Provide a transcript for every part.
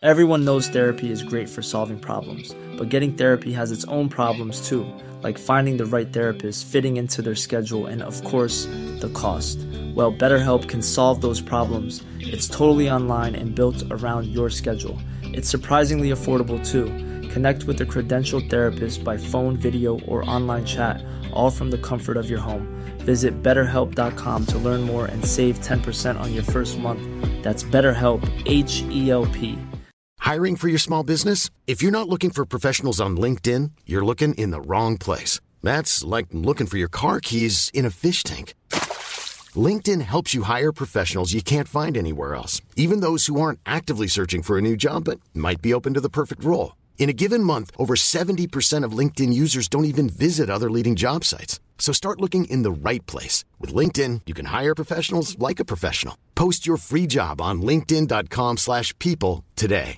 Everyone knows therapy is great for solving problems, but getting therapy has its own problems too, like finding the right therapist, fitting into their schedule, and of course, the cost. Well, BetterHelp can solve those problems. It's totally online and built around your schedule. It's surprisingly affordable too. Connect with a credentialed therapist by phone, video, or online chat, all from the comfort of your home. Visit BetterHelp.com to learn more and save 10% on your first month. That's BetterHelp, H-E-L-P. Hiring for your small business? If you're not looking for professionals on LinkedIn, you're looking in the wrong place. That's like looking for your car keys in a fish tank. LinkedIn helps you hire professionals you can't find anywhere else, even those who aren't actively searching for a new job but might be open to the perfect role. In a given month, over 70% of LinkedIn users don't even visit other leading job sites. So start looking in the right place. With LinkedIn, you can hire professionals like a professional. Post your free job on linkedin.com/people today.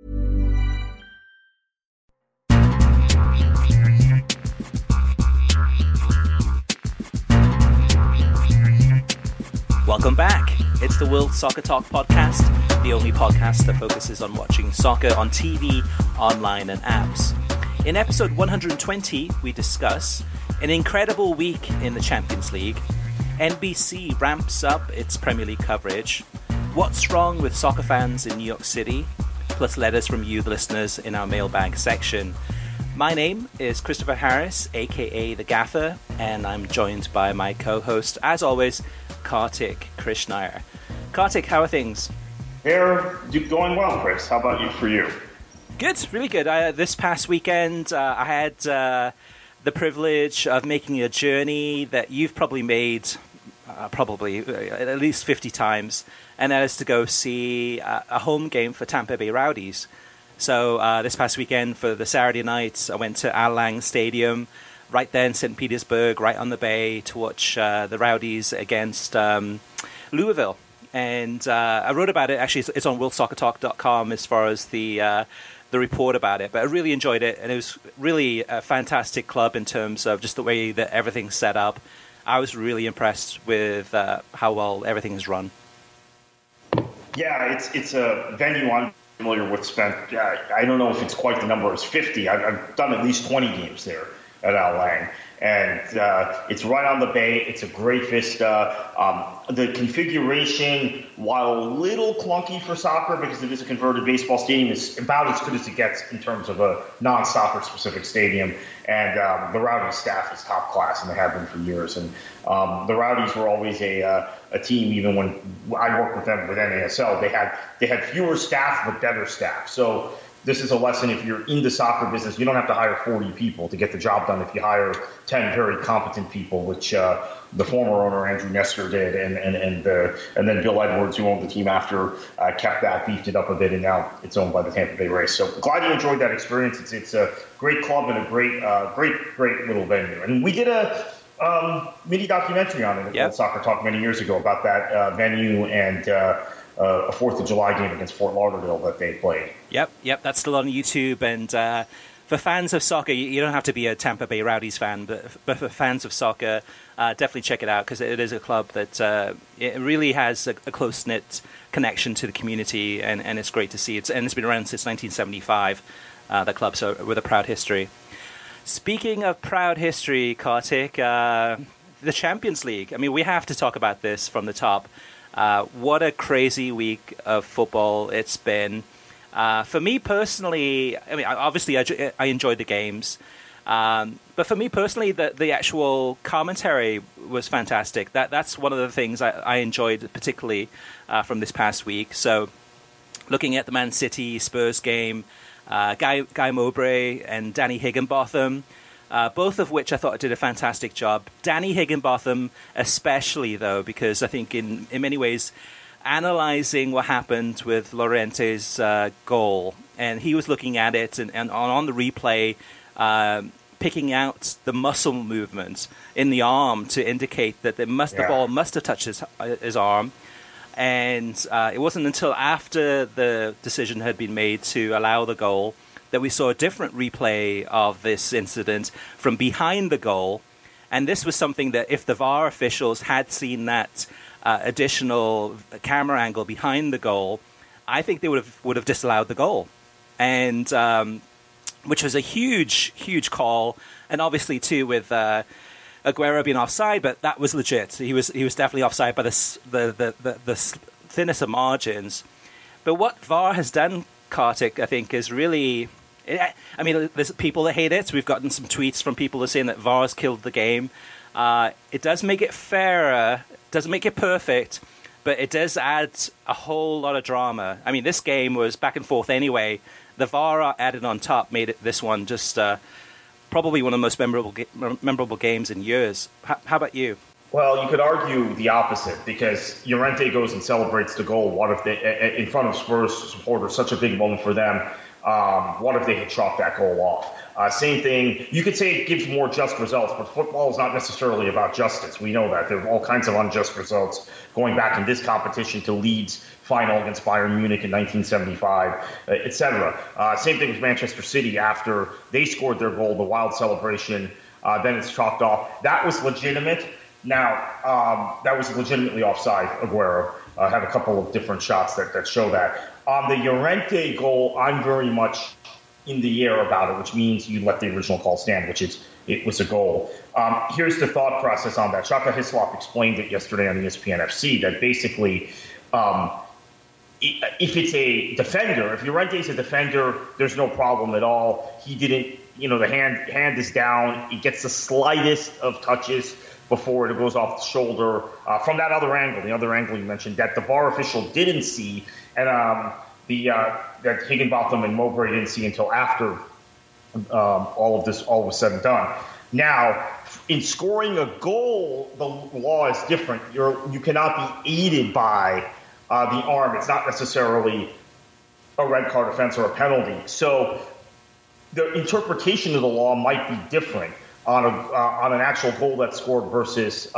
Welcome back. It's the World Soccer Talk podcast, the only podcast that focuses on watching soccer on TV, online, and apps. In episode 120, we discuss an incredible week in the Champions League, NBC ramps up its Premier League coverage, what's wrong with soccer fans in New York City, plus letters from you, the listeners, in our mailbag section. My name is Christopher Harris, aka The Gaffer, and I'm joined by my co-host, as always, Kartik Krishnaiyer. Kartik, how are things? They're going well, Chris. How about you for you? Good, really good. This past weekend, I had the privilege of making a journey that you've probably made at least 50 times, and that is to go see a home game for Tampa Bay Rowdies. So this past weekend for the Saturday night, I went to Al Lang Stadium, right there in St. Petersburg, right on the bay, to watch the Rowdies against Louisville. And I wrote about it. Actually, it's on worldsoccertalk.com as far as the report about it. But I really enjoyed it, and it was really a fantastic club in terms of just the way that everything's set up. I was really impressed with how well everything is run. Yeah, it's a venue I'm familiar with. Spent I don't know if it's quite the number as 50. I've done at least 20 games there at Al Lang. And it's right on the bay. It's a great vista. The configuration, while a little clunky for soccer because it is a converted baseball stadium, is about as good as it gets in terms of a non-soccer specific stadium. And the Rowdies staff is top class, and they have been for years. And the Rowdies were always a team, even when I worked with them with NASL. They had fewer staff but better staff. So this is a lesson. If you're in the soccer business, you don't have to hire 40 people to get the job done if you hire 10 very competent people, which the former owner, Andrew Nestor, did. And then Bill Edwards, who owned the team after, kept that, beefed it up a bit, and now it's owned by the Tampa Bay Rays. So glad you enjoyed that experience. It's a great club and a great little venue. And we did a mini documentary on it at Soccer Talk many years ago about that venue and a 4th of July game against Fort Lauderdale that they played. Yep, that's still on YouTube. And for fans of soccer, you don't have to be a Tampa Bay Rowdies fan, but for fans of soccer, definitely check it out, because it is a club that it really has a close-knit connection to the community, and it's great to see. It's been around since 1975, the club, so with a proud history. Speaking of proud history, Kartik, the Champions League. I mean, we have to talk about this from the top. What a crazy week of football it's been. For me personally, I mean, obviously I enjoyed the games. But for me personally, the actual commentary was fantastic. That's one of the things I enjoyed particularly from this past week. So looking at the Man City Spurs game, Guy Mowbray and Danny Higginbotham, both of which I thought did a fantastic job. Danny Higginbotham especially, though, because I think in many ways analyzing what happened with Llorente's goal, and he was looking at it and on the replay, picking out the muscle movement in the arm to indicate that the ball must have touched his arm. And it wasn't until after the decision had been made to allow the goal that we saw a different replay of this incident from behind the goal. And this was something that if the VAR officials had seen that additional camera angle behind the goal, I think they would have disallowed the goal, and which was a huge call, and obviously too with Aguero being offside, but that was legit. He was definitely offside by the thinnest of margins. But what VAR has done, Kartik, I think, is really... I mean, there's people that hate it. We've gotten some tweets from people that are saying that VAR's killed the game. It does make it fairer, doesn't make it perfect, but it does add a whole lot of drama. I mean, this game was back and forth anyway. The VAR added on top made it this one just probably one of the most memorable games in years. How about you? Well, you could argue the opposite, because Llorente goes and celebrates the goal. What if they, in front of Spurs supporters, such a big moment for them? What if they had chalked that goal off? Same thing. You could say it gives more just results, but football is not necessarily about justice. We know that. There are all kinds of unjust results going back in this competition to Leeds' final against Bayern Munich in 1975, etc. Same thing with Manchester City after they scored their goal, the wild celebration, then it's chalked off. That was legitimate. Now, that was legitimately offside, Aguero. Had a couple of different shots that show that. On the Llorente goal, I'm very much in the air about it, which means you let the original call stand, which is it was a goal. Here's the thought process on that. Shaka Hislop explained it yesterday on ESPN FC, that basically if it's a defender, if Llorente's a defender, there's no problem at all. He didn't, the hand is down. He gets the slightest of touches before it goes off the shoulder from that other angle, the other angle you mentioned, that the VAR official didn't see, and that Higginbotham and Mowbray didn't see until after all was said and done. Now, in scoring a goal, the law is different. You cannot be aided by the arm. It's not necessarily a red card offense or a penalty. So the interpretation of the law might be different on an actual goal that's scored versus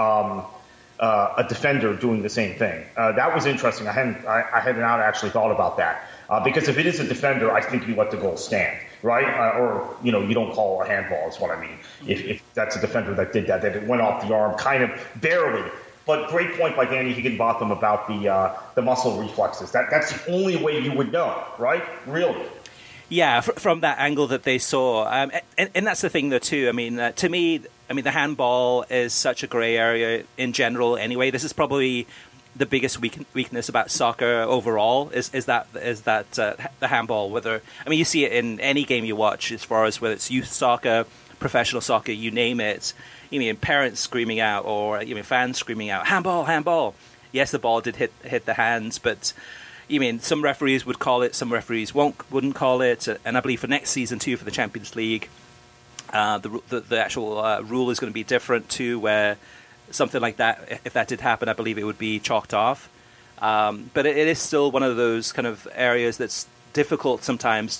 a defender doing the same thing. That was interesting. I had not actually thought about that. Because if it is a defender, I think you let the goal stand, right? Or you don't call a handball is what I mean. If that's a defender that did that it went off the arm kind of barely. But great point by Danny Higginbotham about the muscle reflexes. That's the only way you would know, right? Really. Yeah, from that angle that they saw. And that's the thing, though, too. I mean, to me, the handball is such a grey area in general anyway. This is probably the biggest weakness about soccer overall is that the handball. Whether you see it in any game you watch, as far as whether it's youth soccer, professional soccer, you name it. Parents screaming out or fans screaming out, handball, handball. Yes, the ball did hit the hands, but some referees would call it, some referees wouldn't call it, and I believe for next season too, for the Champions League, the actual rule is going to be different too, where something like that, if that did happen, I believe it would be chalked off. But it is still one of those kind of areas that's difficult sometimes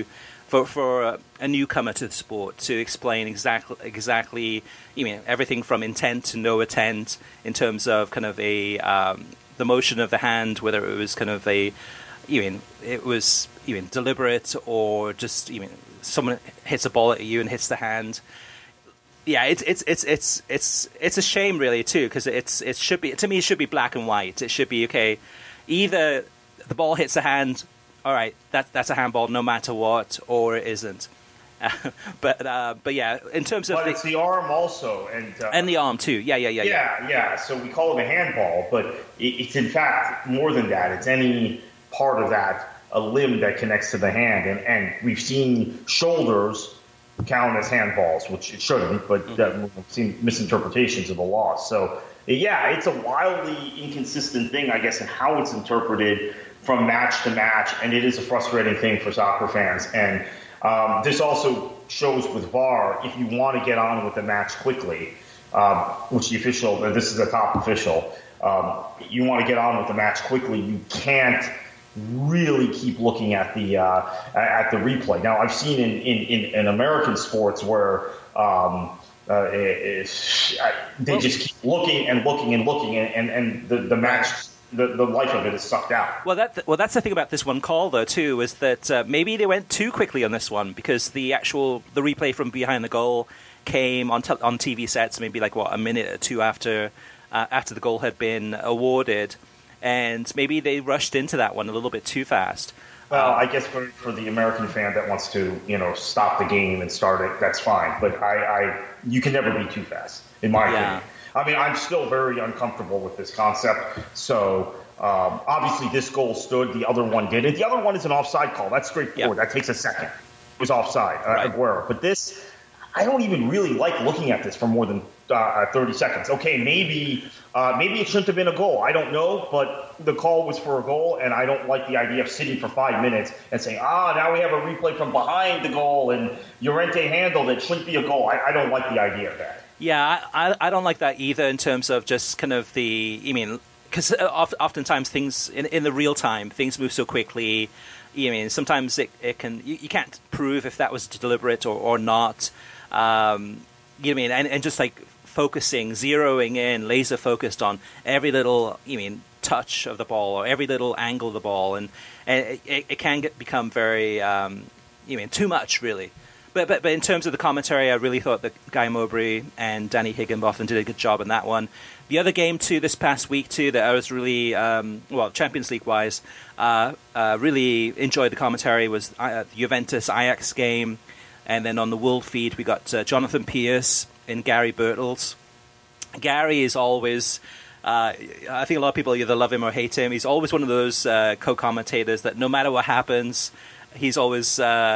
for a newcomer to the sport to explain exactly. Everything from intent to no intent in terms of kind of the motion of the hand, whether it was kind of it was deliberate or just someone hits a ball at you and hits the hand. Yeah, it's a shame really too, because it should be, to me, it should be black and white. It should be okay. Either the ball hits the hand, all right, that's a handball no matter what, or it isn't. But yeah, in terms of it's the arm also, and the arm too. Yeah. So we call it a handball, but it's in fact more than that. It's any part of that, a limb that connects to the hand, and we've seen shoulders count as handballs, which it shouldn't, but we've seen misinterpretations of the law. So yeah, it's a wildly inconsistent thing, I guess, in how it's interpreted from match to match, and it is a frustrating thing for soccer fans. And this also shows with VAR, if you want to get on with the match quickly, which the official, this is a top official, you want to get on with the match quickly, you can't really keep looking at the replay. Now, I've seen in American sports where they just keep looking and looking and looking, and the match, the life of it is sucked out. Well, that's the thing about this one call, though, too, is that maybe they went too quickly on this one, because the replay from behind the goal came on TV sets maybe like a minute or two after the goal had been awarded. and maybe they rushed into that one a little bit too fast. Well, I guess for the American fan that wants to, stop the game and start it, that's fine. But you can never be too fast, in my opinion. I mean, I'm still very uncomfortable with this concept. So obviously, this goal stood. The other one didn't. The other one is an offside call. That's straightforward. That takes a second. It was offside, Aguero. But this, I don't even really like looking at this for more than 30 seconds. Okay, maybe it shouldn't have been a goal. I don't know, but the call was for a goal, and I don't like the idea of sitting for 5 minutes and saying, now we have a replay from behind the goal, and Llorente handled it. Shouldn't be a goal. I don't like the idea of that. Yeah, I don't like that either in terms of just kind of because oftentimes things in the real time, things move so quickly. Sometimes it can you can't prove if that was deliberate or not. And just like focusing, zeroing in, laser focused on every little touch of the ball or every little angle of the ball, and it can become very too much really. But in terms of the commentary, I really thought that Guy Mowbray and Danny Higginbotham did a good job in that one. The other game too this past week too that I was really Champions League wise really enjoyed the commentary was the Juventus Ajax game, and then on the World feed we got Jonathan Pearce and Gary Birtles. Gary is always I think a lot of people either love him or hate him. He's always one of those co-commentators that no matter what happens, he's always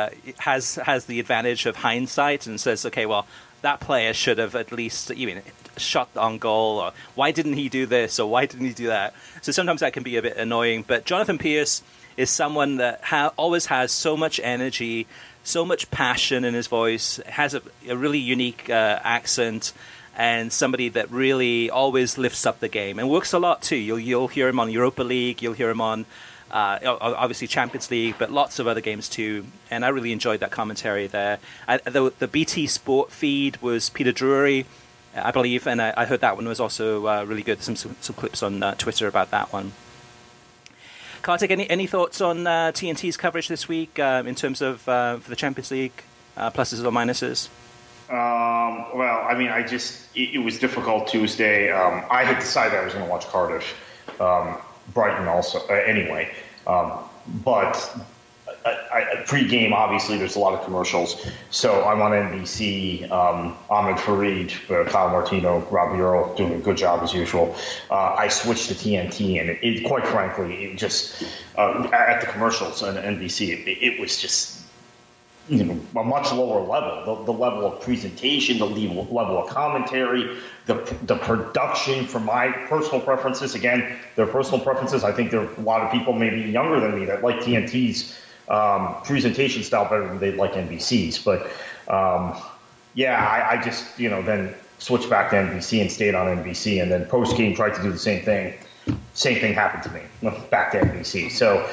has the advantage of hindsight and says, okay, well, that player should have at least shot on goal, or why didn't he do this, or why didn't he do that? So sometimes that can be a bit annoying. But Jonathan Pearce is someone that always has so much energy, so much passion in his voice, has a really unique accent, and somebody that really always lifts up the game and works a lot too. You'll hear him on Europa League, you'll hear him on obviously Champions League, but lots of other games too. And I really enjoyed that commentary there. The BT Sport feed was Peter Drury, I believe, and I heard that one was also really good. Some clips on Twitter about that one. Kartik, any thoughts on TNT's coverage this week in terms of for the Champions League, pluses or minuses? Well, I mean, it was difficult Tuesday. I had decided I was going to watch Cardiff. Brighton also, anyway. But pre-game, obviously, there's a lot of commercials. So I'm on NBC. Ahmed Fareed, Kyle Martino, Robbie Earl doing a good job as usual. I switched to TNT, and it quite frankly, it just at the commercials on NBC, it was just a much lower level. The level of presentation, the level of commentary, the production. For my personal preferences, again, their personal preferences. I think there are a lot of people maybe younger than me that like TNT's presentation style better than they like NBC's. But I just then switched back to NBC and stayed on NBC, and then post game tried to do the same thing. Same thing happened to me. Back to NBC. So.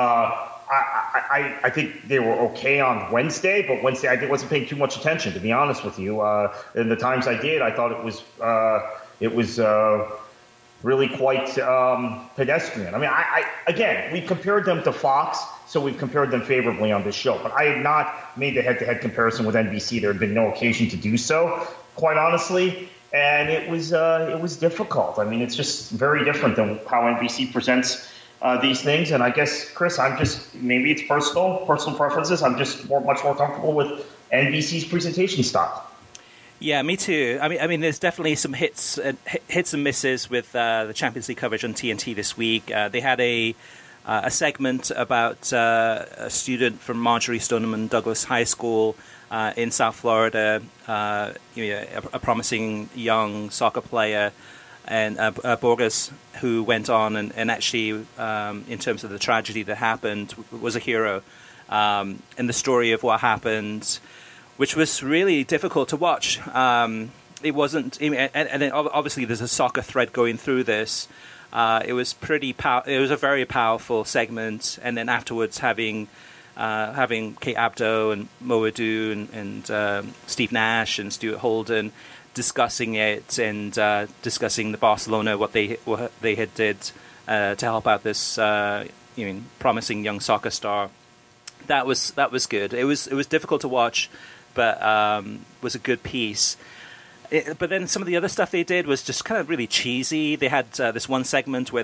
I think they were okay on Wednesday, but Wednesday I wasn't paying too much attention, to be honest with you. In the times I did, I thought it was really quite pedestrian. I mean, again, we compared them to Fox, so we've compared them favorably on this show. But I had not made the head-to-head comparison with NBC. There had been no occasion to do so, quite honestly. And it was difficult. I mean, it's just very different than how NBC presents these things. And I guess, Chris, maybe it's personal preferences. I'm just much more comfortable with NBC's presentation style. Yeah, me too. I mean, there's definitely some hits and misses with the Champions League coverage on TNT this week. They had a segment about a student from Marjorie Stoneman Douglas High School in South Florida, a promising young soccer player, and Borges, who went on and actually, in terms of the tragedy that happened, was a hero. And the story of what happened, which was really difficult to watch. It wasn't, and then obviously there's a soccer thread going through this. It was it was a very powerful segment, and then afterwards having Kate Abdo and Mo Adu and Steve Nash and Stuart Holden discussing it and discussing the Barcelona, what they had did to help out this promising young soccer star. That was good. It was difficult to watch, but was a good piece. But then some of the other stuff they did was just kind of really cheesy. They had this one segment where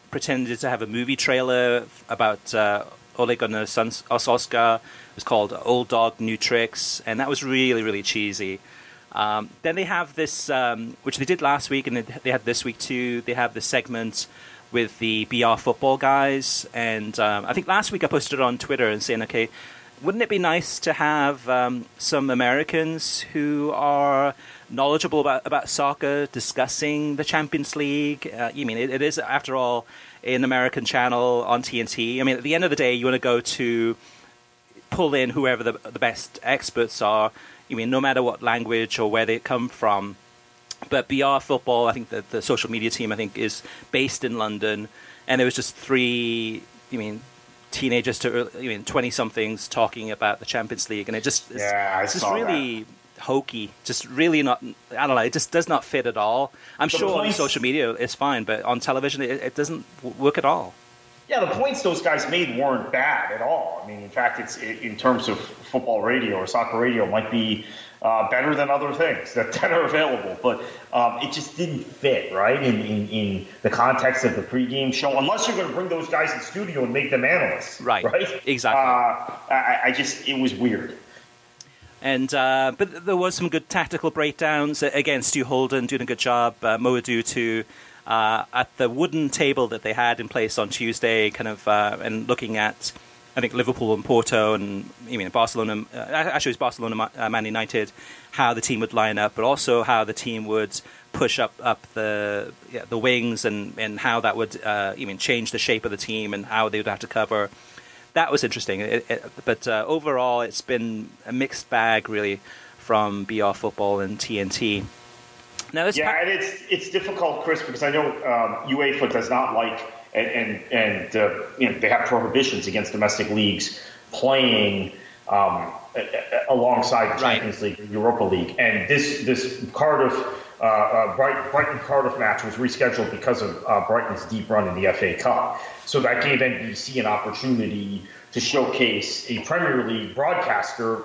pretended to have a movie trailer about Ole Gunnar Solskjaer. It was called Old Dog, New Tricks, and that was really, really cheesy. Then they have this, which they did last week, and they had this week too. They have this segment with the BR football guys, and I think last week I posted it on Twitter and saying, okay, wouldn't it be nice to have some Americans who are knowledgeable about soccer discussing the Champions League? It is, after all, an American channel on TNT. I mean, at the end of the day, you want to go to pull in whoever the best experts are, no matter what language or where they come from. But BR Football, I think the social media team, I think, is based in London, and there was just three, teenagers to 20-somethings talking about the Champions League, and it's just really hokey, just really not, I don't know, it just does not fit at all. I'm sure on social media it's fine, but on television it doesn't work at all. Yeah, the points those guys made weren't bad at all. I mean, in fact, it's in terms of football radio or soccer radio, might be better than other things that are available. But it just didn't fit, right, in the context of the pregame show, unless you're going to bring those guys in studio and make them analysts. Right? Exactly. It was weird. And but there was some good tactical breakdowns. Again, Stu Holden doing a good job. Mo Adu too. At the wooden table that they had in place on Tuesday, and looking at, I think, Liverpool and Porto, and Barcelona. Actually, it was Barcelona, Man United. How the team would line up, but also how the team would push up the wings, and how that would change the shape of the team and how they would have to cover. That was interesting. But overall, it's been a mixed bag, really, from BR Football and TNT. Now, and it's difficult, Chris, because I know UEFA does not like, and they have prohibitions against domestic leagues playing alongside the Champions League or Europa League. And this Cardiff, Brighton-Cardiff match was rescheduled because of Brighton's deep run in the FA Cup. So that gave NBC an opportunity to showcase a Premier League broadcaster,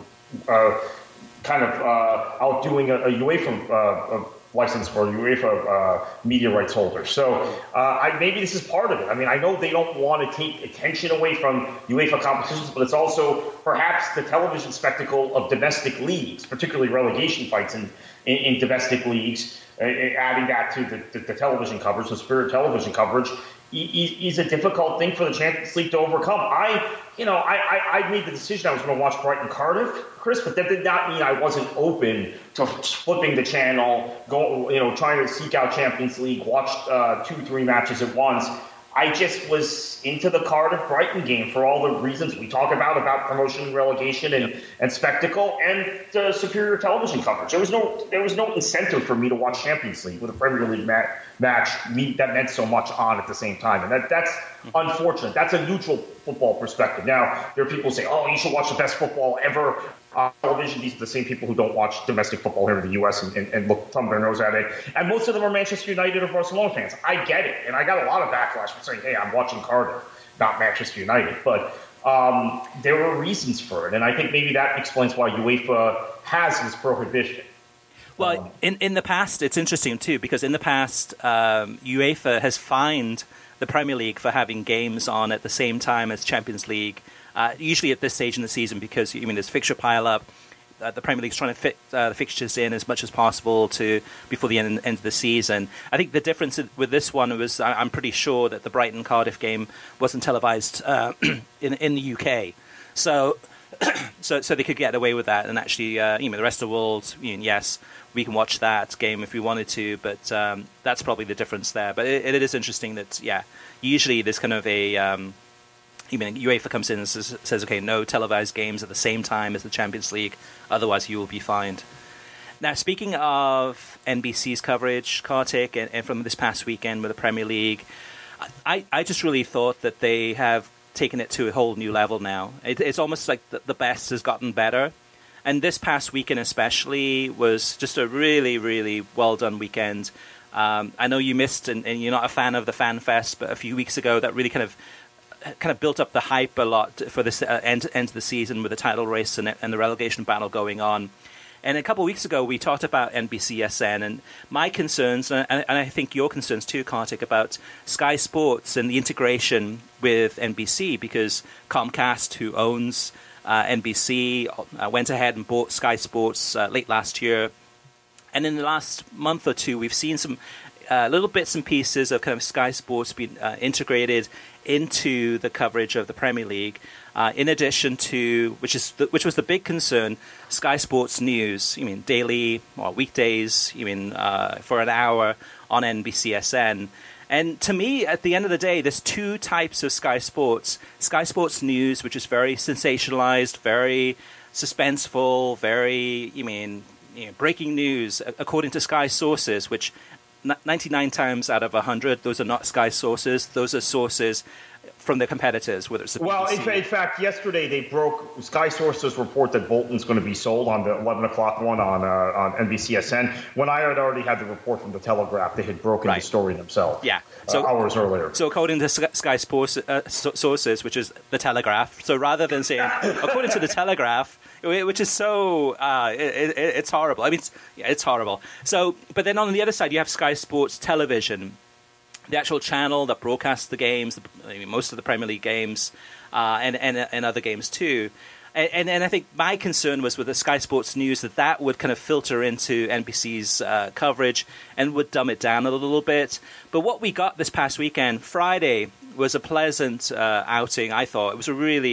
outdoing a UEFA license for a UEFA media rights holder. So maybe this is part of it. I mean, I know they don't want to take attention away from UEFA competitions, but it's also perhaps the television spectacle of domestic leagues, particularly relegation fights in domestic leagues, adding that to the television coverage, the Spirit television coverage, is a difficult thing for the Champions League to overcome. I made the decision I was going to watch Brighton Cardiff, Chris, but that did not mean I wasn't open to flipping the channel, trying to seek out Champions League, watch 2-3 matches at once. I just was into the Cardiff-Brighton game for all the reasons we talk about promotion, relegation, and spectacle, and superior television coverage. There was no incentive for me to watch Champions League with a Premier League match that meant so much on at the same time, and that's unfortunate. That's a neutral football perspective. Now, there are people who say, "Oh, you should watch the best football ever." Television. These are the same people who don't watch domestic football here in the U.S. and thumb their nose at it. And most of them are Manchester United or Barcelona fans. I get it. And I got a lot of backlash for saying, hey, I'm watching Cardiff, not Manchester United. But there were reasons for it. And I think maybe that explains why UEFA has this prohibition. Well, in the past, it's interesting, too, because in the past, UEFA has fined the Premier League for having games on at the same time as Champions League. Usually at this stage in the season, because there's fixture pile-up. The Premier League's trying to fit the fixtures in as much as possible before the end of the season. I think the difference with this one was I'm pretty sure that the Brighton-Cardiff game wasn't televised in the UK. So they could get away with that. And actually, the rest of the world, yes, we can watch that game if we wanted to, but that's probably the difference there. But it is interesting that, usually there's kind of a... UEFA comes in and says, okay, no televised games at the same time as the Champions League, otherwise you will be fined. Now, speaking of NBC's coverage, Kartik, and from this past weekend with the Premier League, I just really thought that they have taken it to a whole new level now. It's almost like the best has gotten better. And this past weekend especially was just a really, really well-done weekend. I know you missed, and you're not a fan of the Fan Fest, but a few weeks ago that really kind of built up the hype a lot for this end of the season with the title race and the relegation battle going on. And a couple of weeks ago, we talked about NBCSN and my concerns, and I think your concerns too, Kartik, about Sky Sports and the integration with NBC, because Comcast, who owns NBC, went ahead and bought Sky Sports late last year. And in the last month or two, we've seen some little bits and pieces of kind of Sky Sports being integrated into the coverage of the Premier League. In addition to, which was the big concern, Sky Sports News, daily or weekdays, for an hour on NBCSN. And to me, at the end of the day, there's two types of Sky Sports. Sky Sports News, which is very sensationalized, very suspenseful, very, breaking news, according to Sky sources, which 99 times out of 100, those are not Sky sources. Those are sources from the competitors, whether it's the BBC. In fact, yesterday Sky sources report that Bolton's going to be sold on the 11 o'clock one on NBCSN. When I had already had the report from the Telegraph, they had broken the story themselves. Yeah, hours earlier. So according to Sky Sports sources, which is the Telegraph, so rather than saying according to the Telegraph, which is so it's horrible. I mean, it's horrible. So, but then on the other side, you have Sky Sports Television, the actual channel that broadcasts the games, most of the Premier League games, and other games too. And I think my concern was with the Sky Sports News that would kind of filter into NBC's coverage and would dumb it down a little bit. But what we got this past weekend, Friday, was a pleasant outing, I thought. It was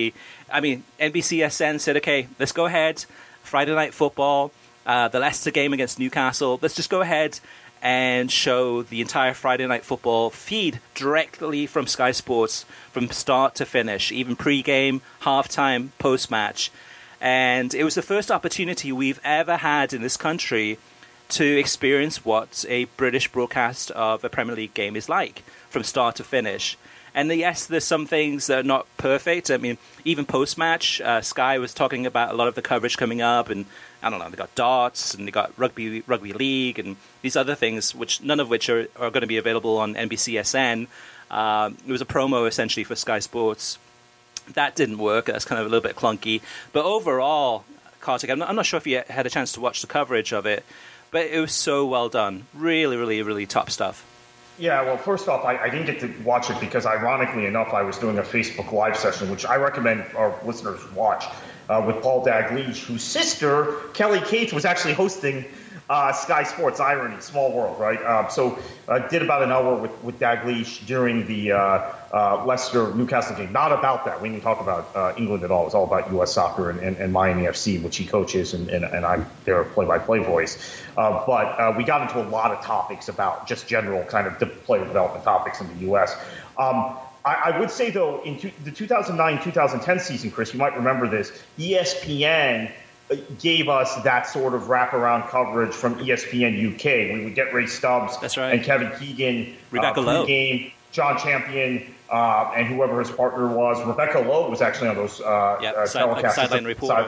NBCSN said, okay, let's go ahead, Friday Night Football, the Leicester game against Newcastle, let's just go ahead and show the entire Friday Night Football feed directly from Sky Sports from start to finish, even pre-game, halftime, post-match. And it was the first opportunity we've ever had in this country to experience what a British broadcast of a Premier League game is like from start to finish. And yes, there's some things that are not perfect. I mean, even post-match, Sky was talking about a lot of the coverage coming up, and I don't know, they got darts and they got rugby league and these other things, which none of which are going to be available on NBCSN. It was a promo essentially for Sky Sports. That didn't work. That's kind of a little bit clunky. But overall, Kartik, I'm not sure if you had a chance to watch the coverage of it, but it was so well done. Really, really, really top stuff. Yeah, well, first off, I didn't get to watch it because, ironically enough, I was doing a Facebook Live session, which I recommend our listeners watch, with Paul Dalglish, whose sister, Kelly Cates, was actually hosting Sky Sports. Irony, small world, right? So I did about an hour with Dalglish during the Leicester-Newcastle game. Not about that. We didn't talk about England at all. It was all about U.S. soccer and Miami FC, which he coaches, and I'm their play-by-play voice. But we got into a lot of topics about just general kind of player development topics in the U.S. I would say, though, in the 2009-2010 season, Chris, you might remember this, ESPN gave us that sort of wraparound coverage from ESPN UK. We would get Ray Stubbs and Kevin Keegan, Rebecca Lowe, game, John Champion, and whoever his partner was. Rebecca Lowe was actually on those telecasts. Sideline reporter.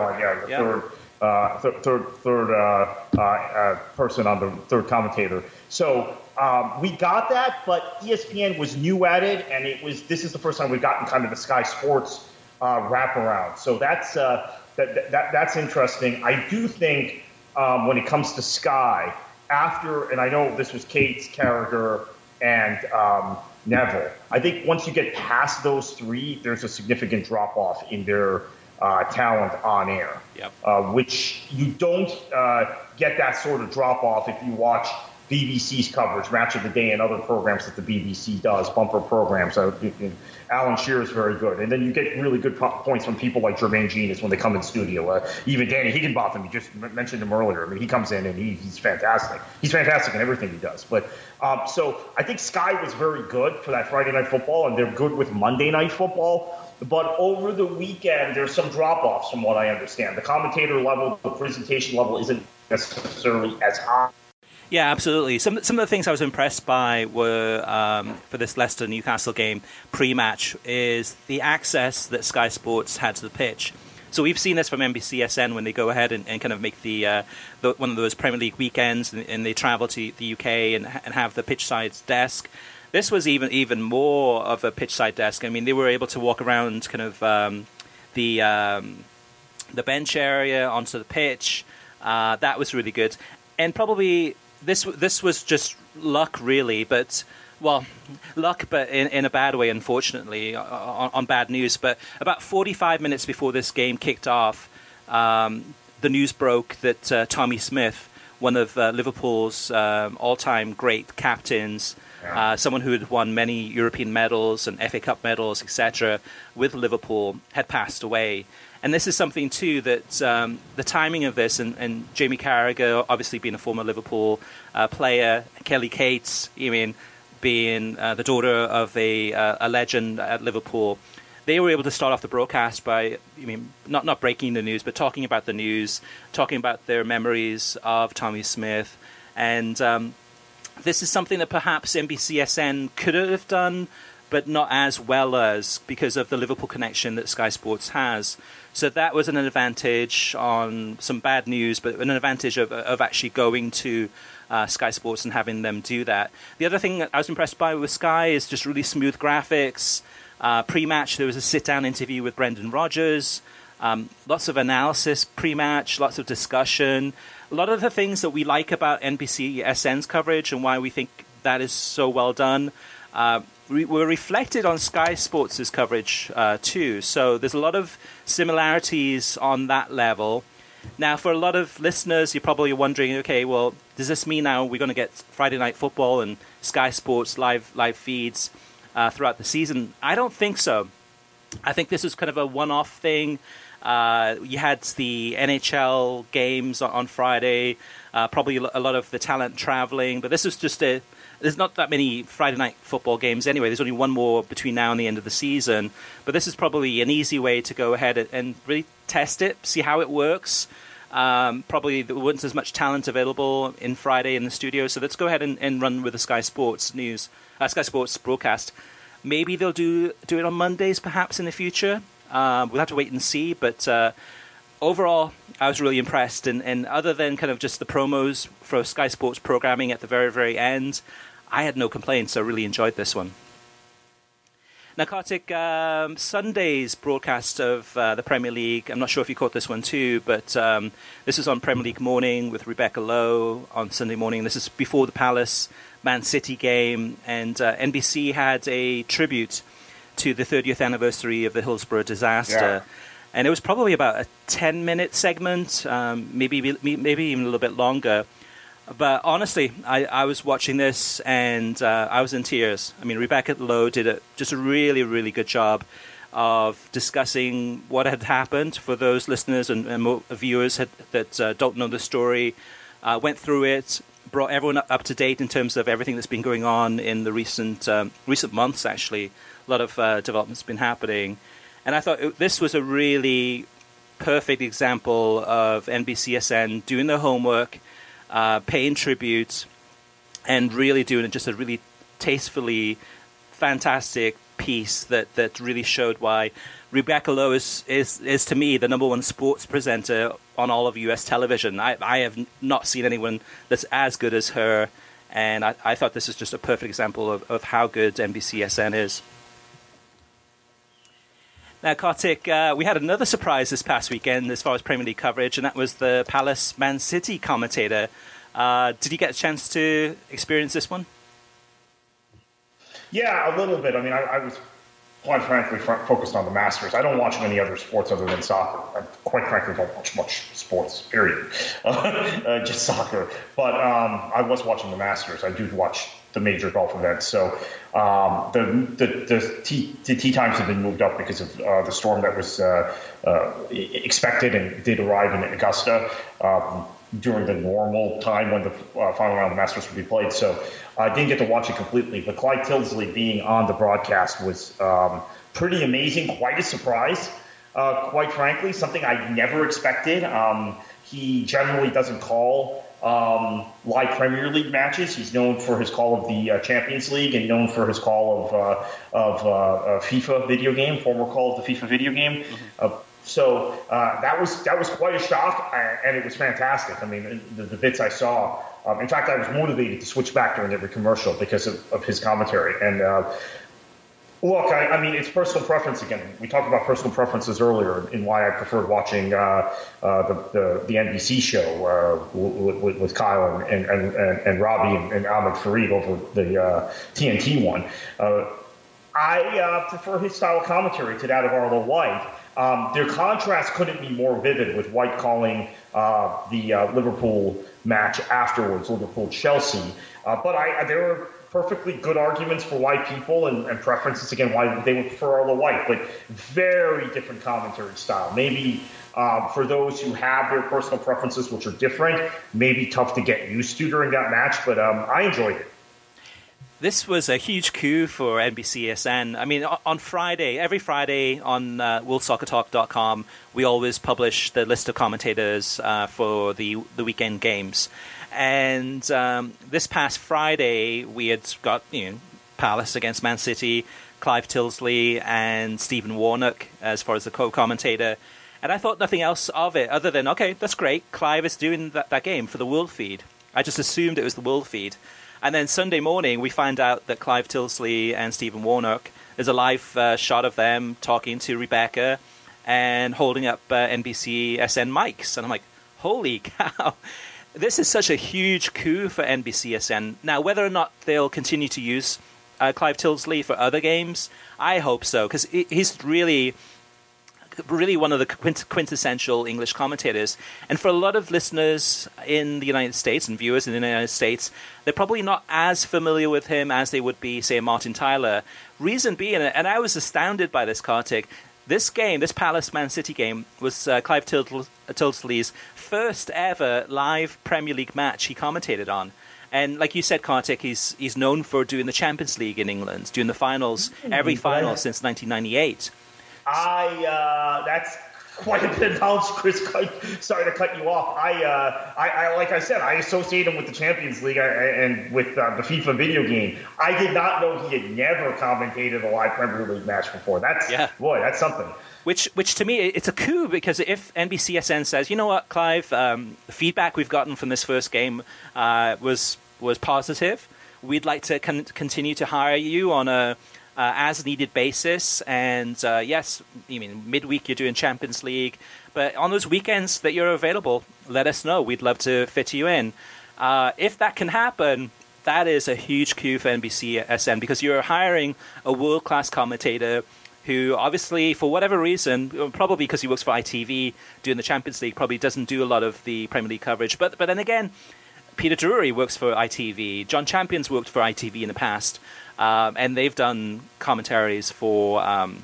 Third person on the third commentator. So we got that, but ESPN was new at it, and this is the first time we've gotten kind of the Sky Sports wraparound. So that's interesting. I do think when it comes to Sky, and I know this was Kate's character and Neville, I think once you get past those three, there's a significant drop-off in their talent on air, which you don't get that sort of drop-off if you watch BBC's coverage, Match of the Day, and other programs that the BBC does, bumper programs. Alan Shearer is very good. And then you get really good points from people like Jermaine Genius when they come in studio. Even Danny Higginbotham, you just mentioned him earlier. I mean, he comes in and he's fantastic. He's fantastic in everything he does. But so I think Sky was very good for that Friday Night Football, and they're good with Monday Night Football. But over the weekend, there's some drop-offs from what I understand. The commentator level, the presentation level isn't necessarily as high. Yeah, absolutely. Some of the things I was impressed by were, for this Leicester-Newcastle game pre-match, is the access that Sky Sports had to the pitch. So we've seen this from NBCSN when they go ahead and kind of make the one of those Premier League weekends, and they travel to the UK and have the pitch-side desk. This was even more of a pitch-side desk. I mean, they were able to walk around kind of the bench area onto the pitch. That was really good. And probably this was just luck, really, but in a bad way, unfortunately, on bad news. But about 45 minutes before this game kicked off, the news broke that Tommy Smith, one of Liverpool's all-time great captains, someone who had won many European medals and FA Cup medals, etc., with Liverpool, had passed away. And this is something, too, that the timing of this, and Jamie Carragher, obviously being a former Liverpool player, Kelly Cates, being the daughter of a legend at Liverpool, they were able to start off the broadcast by, not breaking the news, but talking about the news, talking about their memories of Tommy Smith. And this is something that perhaps NBCSN could have done, but not as well as, because of the Liverpool connection that Sky Sports has. So that was an advantage on some bad news, but an advantage of actually going to Sky Sports and having them do that. The other thing I was impressed by with Sky is just really smooth graphics. Pre-match, there was a sit-down interview with Brendan Rodgers. Lots of analysis pre-match, lots of discussion. A lot of the things that we like about NBCSN's coverage and why we think that is so well done were reflected on Sky Sports' coverage too. So there's a lot of similarities on that level. Now, for a lot of listeners, you're probably wondering, okay, well, does this mean now we're going to get Friday Night Football and Sky Sports live feeds throughout the season? I don't think so. I think this is kind of a one-off thing. You had the NHL games on Friday, probably a lot of the talent traveling, but this is just there's not that many Friday Night Football games anyway. There's only one more between now and the end of the season. But this is probably an easy way to go ahead and really test it, see how it works. Probably there wasn't as much talent available in Friday in the studio, so let's go ahead and run with the Sky Sports Sky Sports broadcast. Maybe they'll do it on Mondays, perhaps, in the future. We'll have to wait and see, but overall, I was really impressed. And other than kind of just the promos for Sky Sports programming at the very, very end, I had no complaints. I really enjoyed this one. Now, Kartik, Sunday's broadcast of the Premier League, I'm not sure if you caught this one too, but this is on Premier League Morning with Rebecca Lowe on Sunday morning. This is before the Palace Man City game, and NBC had a tribute to the 30th anniversary of the Hillsborough disaster. Yeah. And it was probably about a 10-minute segment, maybe even a little bit longer. But honestly, I was watching this and I was in tears. I mean, Rebecca Lowe did just a really, really good job of discussing what had happened for those listeners and viewers that don't know the story. Went through it, brought everyone up to date in terms of everything that's been going on in the recent months, actually. A lot of developments been happening. And I thought this was a really perfect example of NBCSN doing their homework, paying tribute, and really doing just a really tastefully fantastic piece that really showed why Rebecca Lowe is to me the number one sports presenter on all of U.S. television. I have not seen anyone that's as good as her, and I thought this is just a perfect example of how good NBCSN is. Now, Kartik, we had another surprise this past weekend as far as Premier League coverage, and that was the Palace Man City commentator. Did you get a chance to experience this one? Yeah, a little bit. I mean, I was quite frankly focused on the Masters. I don't watch many other sports other than soccer. I quite frankly don't watch much sports, period. Just soccer. But I was watching the Masters. I do watch the major golf events. So the tee times have been moved up because of the storm that was expected and did arrive in Augusta during the normal time when the final round of the Masters would be played. So I didn't get to watch it completely. But Clyde Tilsley being on the broadcast was pretty amazing, quite a surprise, quite frankly, something I never expected. He generally doesn't call live Premier League matches. He's known for his call of the Champions League and known for his call of FIFA video game, former call of the FIFA video game. Mm-hmm. So that was quite a shock, and it was fantastic. I mean, the bits I saw. In fact, I was motivated to switch back during every commercial because of his commentary. And Look, I mean, it's personal preference again. We talked about personal preferences earlier in why I preferred watching the NBC show with Kyle and Robbie and Ahmed Fareed over the TNT one. I prefer his style of commentary to that of Arlo White. Their contrast couldn't be more vivid with White calling the Liverpool match afterwards, Liverpool-Chelsea. But there were perfectly good arguments for why people and preferences, again, why they would prefer Arlo White, but very different commentary style. Maybe for those who have their personal preferences, which are different, maybe tough to get used to during that match, but I enjoyed it. This was a huge coup for NBCSN. I mean, on Friday, every Friday on worldsoccertalk.com, we always publish the list of commentators for the weekend games. And this past Friday, we had got Palace against Man City, Clive Tilsley and Stephen Warnock as far as the co-commentator. And I thought nothing else of it other than, okay, that's great. Clive is doing that game for the World Feed. I just assumed it was the World Feed. And then Sunday morning, we find out that Clive Tilsley and Stephen Warnock, there's a live shot of them talking to Rebecca and holding up NBCSN mics. And I'm like, holy cow. This is such a huge coup for NBCSN. Now, whether or not they'll continue to use Clive Tilsley for other games, I hope so, because he's really one of the quintessential English commentators. And for a lot of listeners in the United States and viewers in the United States, they're probably not as familiar with him as they would be, say, Martin Tyler. Reason being, and I was astounded by this, Kartik, this game, this Palace Man City game, was Clive Tilsley's first ever live Premier League match he commentated on. And like you said, Kartik, he's known for doing the Champions League in England, doing the finals, every final since 1998. That's quite a bit of knowledge, Chris. Sorry to cut you off. I like I said, I associate him with the Champions League and with the FIFA video game. I did not know he had never commentated a live Premier League match before. Boy, that's something. Which to me, it's a coup, because if NBCSN says, you know what, Clive, the feedback we've gotten from this first game was positive. We'd like to continue to hire you on a as-needed basis, and yes, I mean, midweek you're doing Champions League, but on those weekends that you're available, let us know. We'd love to fit you in. If that can happen, that is a huge coup for NBCSN, because you're hiring a world-class commentator who obviously, for whatever reason, probably because he works for ITV doing the Champions League, probably doesn't do a lot of the Premier League coverage. But then again, Peter Drury works for ITV. John Champion's worked for ITV in the past. And they've done commentaries for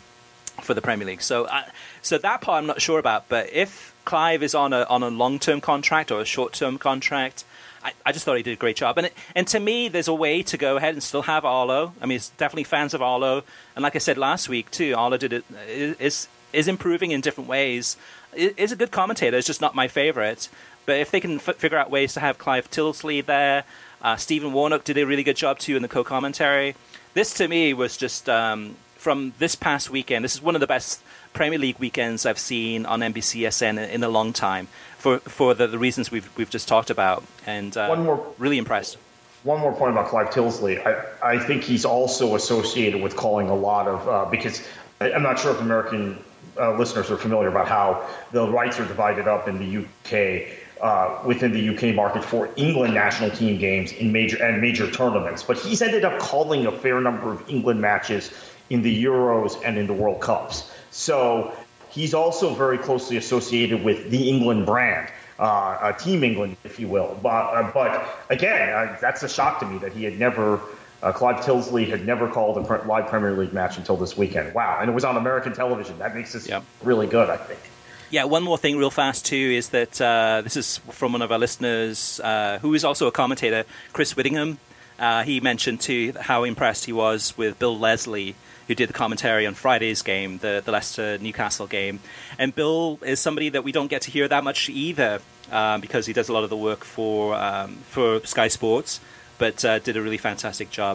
the Premier League. So that part I'm not sure about. But if Clive is on a long-term contract or a short-term contract, I just thought he did a great job. And to me, there's a way to go ahead and still have Arlo. I mean, it's definitely fans of Arlo. And like I said last week too, Arlo is improving in different ways. Is a good commentator. It's just not my favorite. But if they can figure out ways to have Clive Tilsley there. Stephen Warnock did a really good job, too, in the co-commentary. This, to me, was just from this past weekend. This is one of the best Premier League weekends I've seen on NBCSN in a long time for the reasons we've just talked about. And really impressed. One more point about Clive Tilsley. I think he's also associated with calling a lot of because I'm not sure if American listeners are familiar about how the rights are divided up in the UK. Within the UK market for England national team games in major tournaments. But he's ended up calling a fair number of England matches in the Euros and in the World Cups. So he's also very closely associated with the England brand, Team England, if you will. But again, that's a shock to me that he had never, Clive Tilsley had never called a live Premier League match until this weekend. Wow. And it was on American television. That makes this really good, I think. Yeah, one more thing real fast, too, is that this is from one of our listeners who is also a commentator, Chris Whittingham. He mentioned, too, how impressed he was with Bill Leslie, who did the commentary on Friday's game, the Leicester-Newcastle game. And Bill is somebody that we don't get to hear that much either, because he does a lot of the work for Sky Sports, but did a really fantastic job.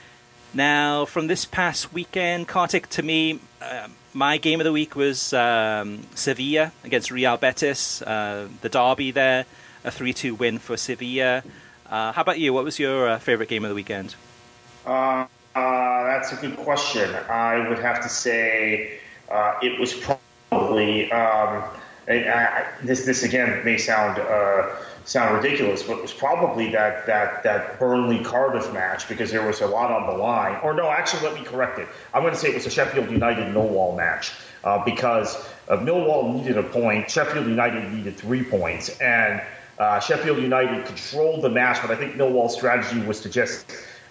Now, from this past weekend, Kartik, to me... my game of the week was Sevilla against Real Betis, the derby there, a 3-2 win for Sevilla. How about you? What was your favorite game of the weekend? That's a good question. I would have to say it was probably this again may sound ridiculous, but it was probably that Burnley Cardiff match because there was a lot on the line. Or no, actually, let me correct it. I'm going to say it was a Sheffield United Millwall match because Millwall needed a point, Sheffield United needed 3 points, and Sheffield United controlled the match, but I think Millwall's strategy was to just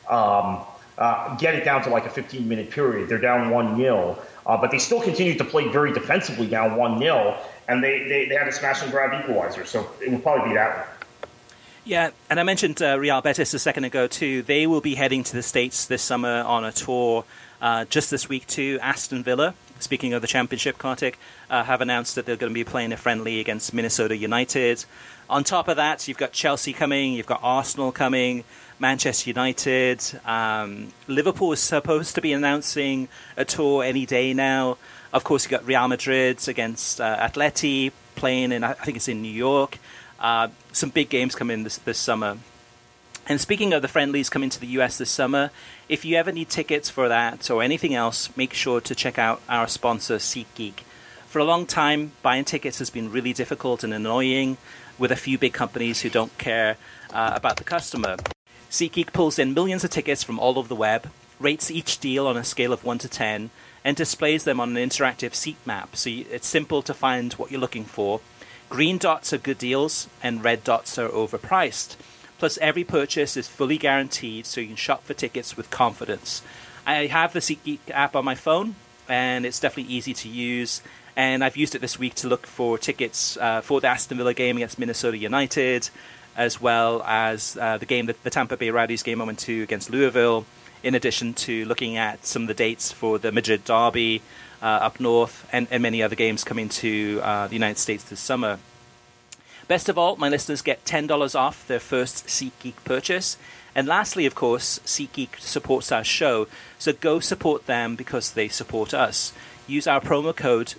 get it down to like a 15-minute period. They're down 1-0, but they still continued to play very defensively down 1-0, and they had a smash and grab equalizer. So it would probably be that one. Yeah, and I mentioned Real Betis a second ago too. They will be heading to the States this summer on a tour just this week too. Aston Villa, speaking of the Championship, Kartik, have announced that they're going to be playing a friendly against Minnesota United. On top of that, you've got Chelsea coming, you've got Arsenal coming, Manchester United. Liverpool is supposed to be announcing a tour any day now. Of course, you've got Real Madrid against Atleti playing in, I think it's in New York. Some big games coming this summer. And speaking of the friendlies coming to the US this summer, if you ever need tickets for that or anything else, make sure to check out our sponsor, SeatGeek. For a long time, buying tickets has been really difficult and annoying with a few big companies who don't care about the customer. SeatGeek pulls in millions of tickets from all over the web, rates each deal on a scale of 1 to 10, and displays them on an interactive seat map, so it's simple to find what you're looking for. Green dots are good deals, and red dots are overpriced. Plus, every purchase is fully guaranteed, so you can shop for tickets with confidence. I have the SeatGeek app on my phone, and it's definitely easy to use. And I've used it this week to look for tickets for the Aston Villa game against Minnesota United, as well as the Tampa Bay Rowdies game I went to against Louisville, in addition to looking at some of the dates for the Madrid Derby up north and many other games coming to the United States this summer. Best of all, my listeners get $10 off their first SeatGeek purchase. And lastly, of course, SeatGeek supports our show, so go support them because they support us. Use our promo code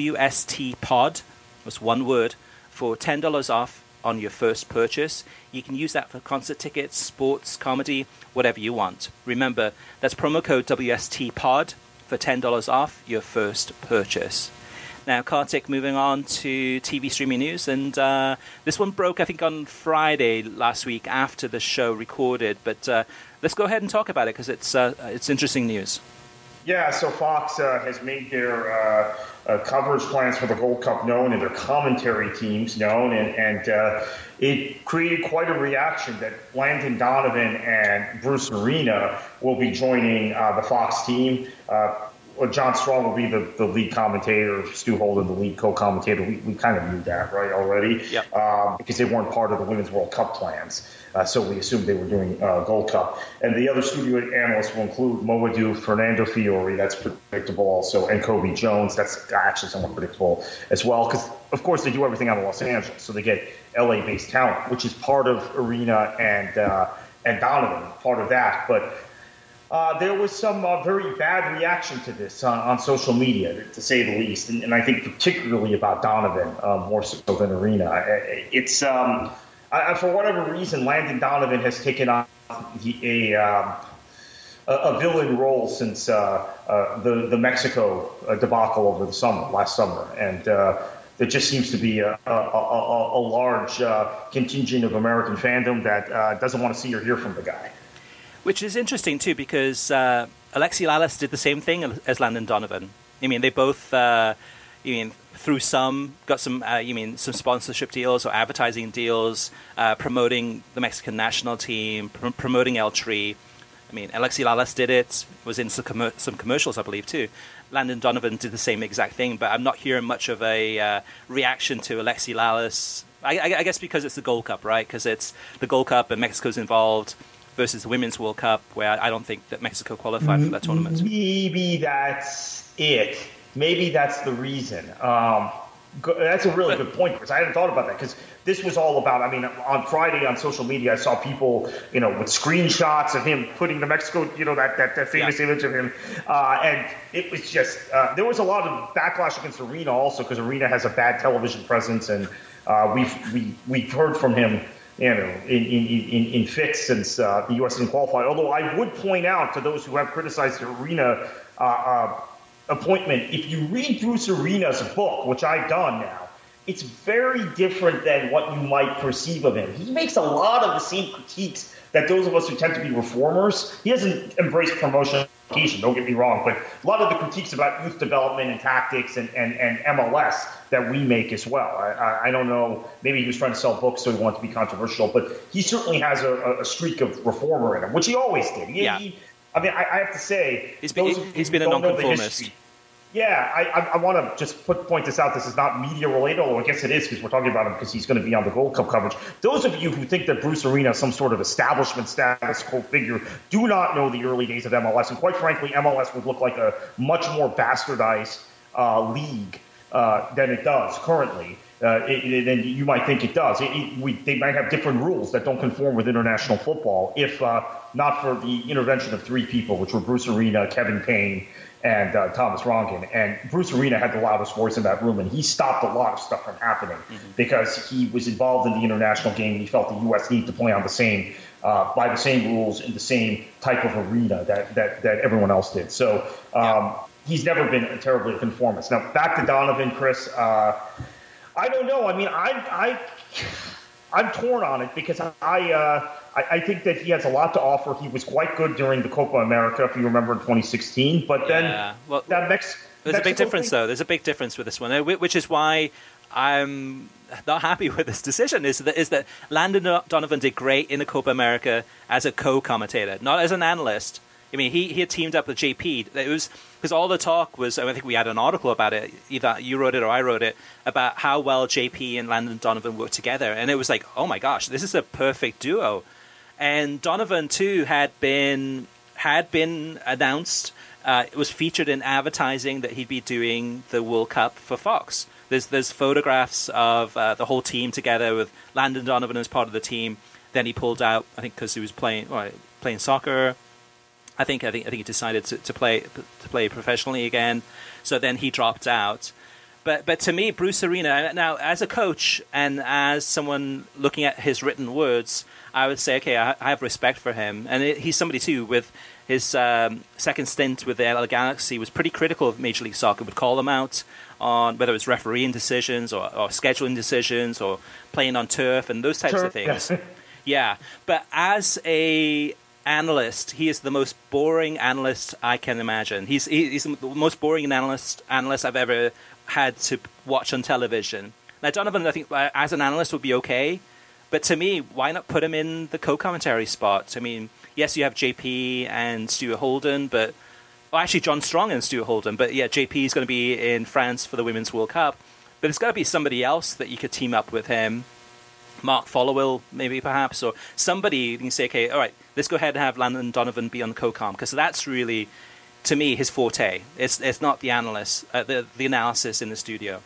WSTPOD, that's one word, for $10 off on your first purchase. You can use that for concert tickets, sports, comedy, whatever you want. Remember, that's promo code WSTPOD for $10 off your first purchase. Now, Kartik, moving on to TV streaming news, and this one broke, I think, on Friday last week after the show recorded, but let's go ahead and talk about it because it's interesting news. Yeah, so Fox has made their coverage plans for the Gold Cup known and their commentary teams known, and it created quite a reaction that Landon Donovan and Bruce Arena will be joining the Fox team. John Strong will be the lead commentator, Stu Holden the lead co-commentator. We kind of knew that, right, already? Yep. Because they weren't part of the Women's World Cup plans. So we assumed they were doing Gold Cup. And the other studio analysts will include Moadou, Fernando Fiore, that's predictable also, and Kobe Jones. That's actually somewhat predictable as well. Because, of course, they do everything out of Los Angeles. So they get LA-based talent, which is part of Arena and Donovan, part of that. But there was some very bad reaction to this on social media, to say the least. And I think particularly about Donovan, more so than Arena. It's... for whatever reason, Landon Donovan has taken on a villain role since the Mexico debacle over the last summer, and there just seems to be a large contingent of American fandom that doesn't want to see or hear from the guy. Which is interesting too, because Alexi Lalas did the same thing as Landon Donovan. I mean, they both. Through got some sponsorship deals or advertising deals, promoting the Mexican national team, promoting El Tri. I mean, Alexi Lalas did it, was in some commercials, I believe, too. Landon Donovan did the same exact thing, but I'm not hearing much of a reaction to Alexi Lalas. I guess because it's the Gold Cup, right? Because it's the Gold Cup and Mexico's involved versus the Women's World Cup, where I don't think that Mexico qualified for that tournament. Maybe that's it. Maybe that's the reason. That's a really good point, because I hadn't thought about that, because this was all about, I mean, on Friday on social media, I saw people, with screenshots of him putting the Mexico, that famous image of him. And it was just, there was a lot of backlash against Arena also, because Arena has a bad television presence. And we've heard from him in fits since the U.S. didn't qualify. Although I would point out to those who have criticized the Arena appointment, if you read Bruce Arena's book, which I've done now, it's very different than what you might perceive of him. He makes a lot of the same critiques that those of us who tend to be reformers. He hasn't embraced promotion, don't get me wrong, but a lot of the critiques about youth development and tactics and MLS that we make as well. I don't know, maybe he was trying to sell books so he wanted to be controversial, but he certainly has a streak of reformer in him, which he always did. I have to say, he's been a nonconformist. Yeah, I want to just point this out. This is not media related, although I guess it is because we're talking about him because he's going to be on the Gold Cup coverage. Those of you who think that Bruce Arena is some sort of establishment status quo figure do not know the early days of MLS. And quite frankly, MLS would look like a much more bastardized league than it does currently. And you might think it does. They might have different rules that don't conform with international football if not for the intervention of three people, which were Bruce Arena, Kevin Payne, and Thomas Rongen. And Bruce Arena had the loudest voice in that room, and he stopped a lot of stuff from happening because he was involved in the international game. He felt the U.S. needed to play on the same by the same rules in the same type of arena that everyone else did. So he's never been a terribly conformist. Now, back to Donovan, Chris. I don't know. I mean, I'm torn on it because I think that he has a lot to offer. He was quite good during the Copa America, if you remember, in 2016. But then there's a big difference, though. There's a big difference with this one, which is why I'm not happy with this decision. Is that Landon Donovan did great in the Copa America as a co-commentator, not as an analyst. I mean, he had teamed up with JP. It was because all the talk was, I think we had an article about it, either you wrote it or I wrote it, about how well JP and Landon Donovan worked together. And it was like, oh my gosh, this is a perfect duo. And Donovan, too, had been announced. It was featured in advertising that he'd be doing the World Cup for Fox. There's photographs of the whole team together with Landon Donovan as part of the team. Then he pulled out, I think, because he was playing soccer. I think he decided to play professionally again. So then he dropped out. But to me, Bruce Arena, now as a coach and as someone looking at his written words, I would say, okay, I have respect for him. And he's somebody, too, with his second stint with the LA Galaxy, was pretty critical of Major League Soccer, would call them out on whether it was refereeing decisions or scheduling decisions or playing on turf and those types of things. Yeah, but as a analyst, he is the most boring analyst I can imagine. He's the most boring analyst I've ever had to watch on television. Now, Donovan, I think, as an analyst would be okay, but to me, why not put him in the co-commentary spot? I mean, yes, you have JP and Stuart Holden, but actually John Strong and Stuart Holden, but yeah, JP is going to be in France for the Women's World Cup, but it's got to be somebody else that you could team up with him. Mark Followill, maybe, perhaps, or somebody you can say, okay, all right, let's go ahead and have Landon Donovan be on the co-com, because that's really, to me, his forte. It's not the analyst, the analysis in the studio.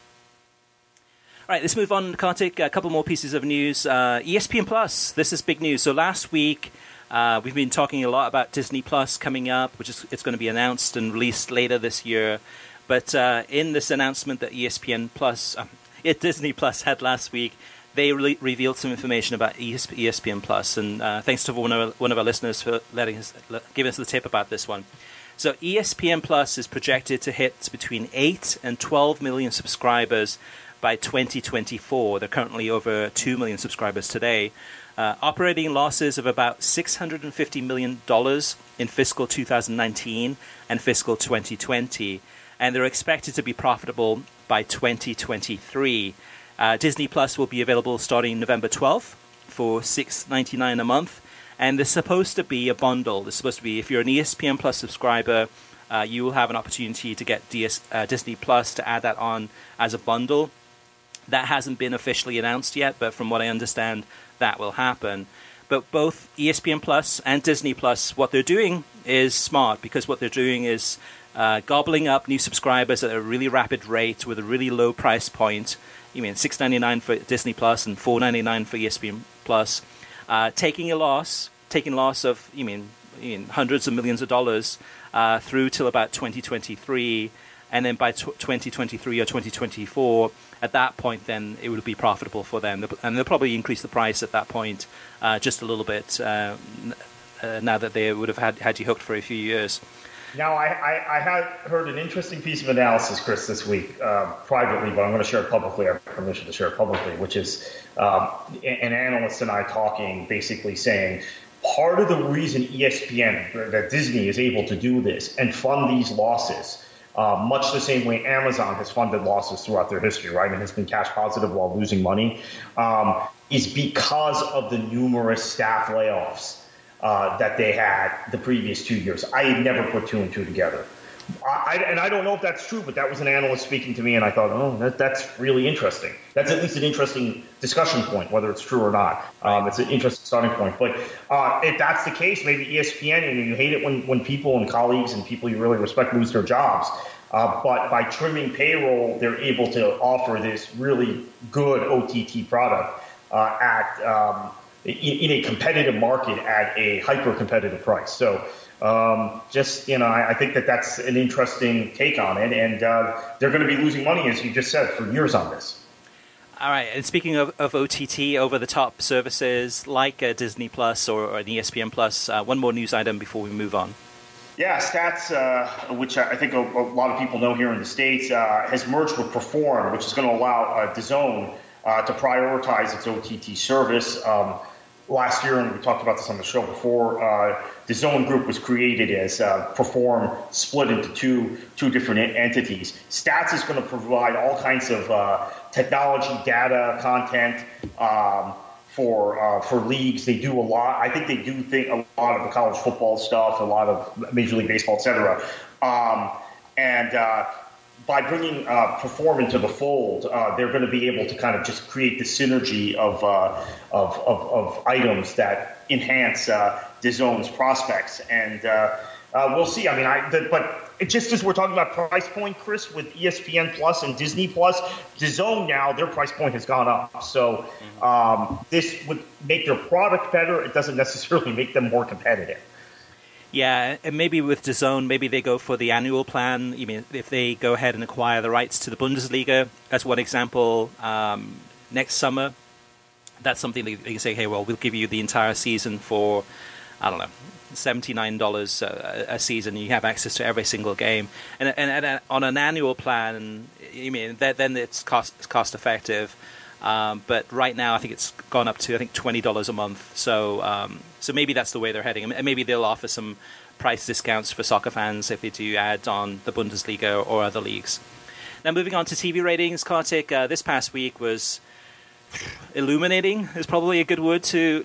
All right, let's move on, Kartik. A couple more pieces of news. ESPN Plus, this is big news. So last week, we've been talking a lot about Disney Plus coming up, it's going to be announced and released later this year. But in this announcement that ESPN Plus, Disney Plus had last week, they revealed some information about ESPN Plus, and thanks to one of our listeners for giving us the tip about this one. So ESPN Plus is projected to hit between 8 and 12 million subscribers by 2024. They're currently over 2 million subscribers today. Operating losses of about $650 million in fiscal 2019 and fiscal 2020, and they're expected to be profitable by 2023. Disney Plus will be available starting November 12th for $6.99 a month, and there's supposed to be a bundle. There's supposed to be, if you're an ESPN Plus subscriber, you will have an opportunity to get Disney Plus to add that on as a bundle. That hasn't been officially announced yet, but from what I understand, that will happen. But both ESPN Plus and Disney Plus, what they're doing is smart, because what they're doing is gobbling up new subscribers at a really rapid rate with a really low price point. You mean $6.99 for Disney Plus and $4.99 for ESPN Plus, taking loss of hundreds of millions of dollars through till about 2023, and then by 2023 or 2024, at that point, then it would be profitable for them, and they'll probably increase the price at that point just a little bit. Now that they would have had you hooked for a few years. Now, I had heard an interesting piece of analysis, Chris, this week, privately, but I'm going to share it publicly. I have permission to share it publicly, which is an analyst and I talking, basically saying part of the reason ESPN, that Disney is able to do this and fund these losses, much the same way Amazon has funded losses throughout their history, right, and has been cash positive while losing money, is because of the numerous staff layoffs that they had the previous 2 years. I had never put two and two together. And I don't know if that's true, but that was an analyst speaking to me, and I thought, that's really interesting. That's at least an interesting discussion point, whether it's true or not. It's an interesting starting point. But if that's the case, maybe ESPN, and you hate it when people and colleagues and people you really respect lose their jobs. But by trimming payroll, they're able to offer this really good OTT product in a competitive market at a hyper-competitive price. So I think that's an interesting take on it. And they're going to be losing money, as you just said, for years on this. All right. And speaking of OTT, over-the-top services like Disney Plus or an ESPN Plus, one more news item before we move on. Yeah, Stats, which I think a lot of people know here in the States, has merged with Perform, which is going to allow DAZN to prioritize its OTT service. Last year, and we talked about this on the show before, the DAZN Group was created as Perform split into two different entities. Stats is going to provide all kinds of technology, data, content for leagues. They do a lot. I think they do a lot of the college football stuff, a lot of Major League Baseball, et cetera. By bringing Perform into the fold, they're going to be able to kind of just create the synergy of items that enhance DAZN's prospects, and we'll see. I mean, but it just as we're talking about price point, Chris, with ESPN Plus and Disney Plus, DAZN now their price point has gone up. So this would make their product better. It doesn't necessarily make them more competitive. Yeah, and maybe with DAZN, maybe they go for the annual plan. I mean, if they go ahead and acquire the rights to the Bundesliga, as one example, next summer, that's something that they can say, hey, well, we'll give you the entire season for, I don't know, $79 a season. You have access to every single game. And on an annual plan, I mean, then it's cost effective. But right now, I think it's gone up to $20 a month. So maybe that's the way they're heading, and maybe they'll offer some price discounts for soccer fans if they do add on the Bundesliga or other leagues. Now, moving on to TV ratings, Kartik, this past week was illuminating. Is probably a good word to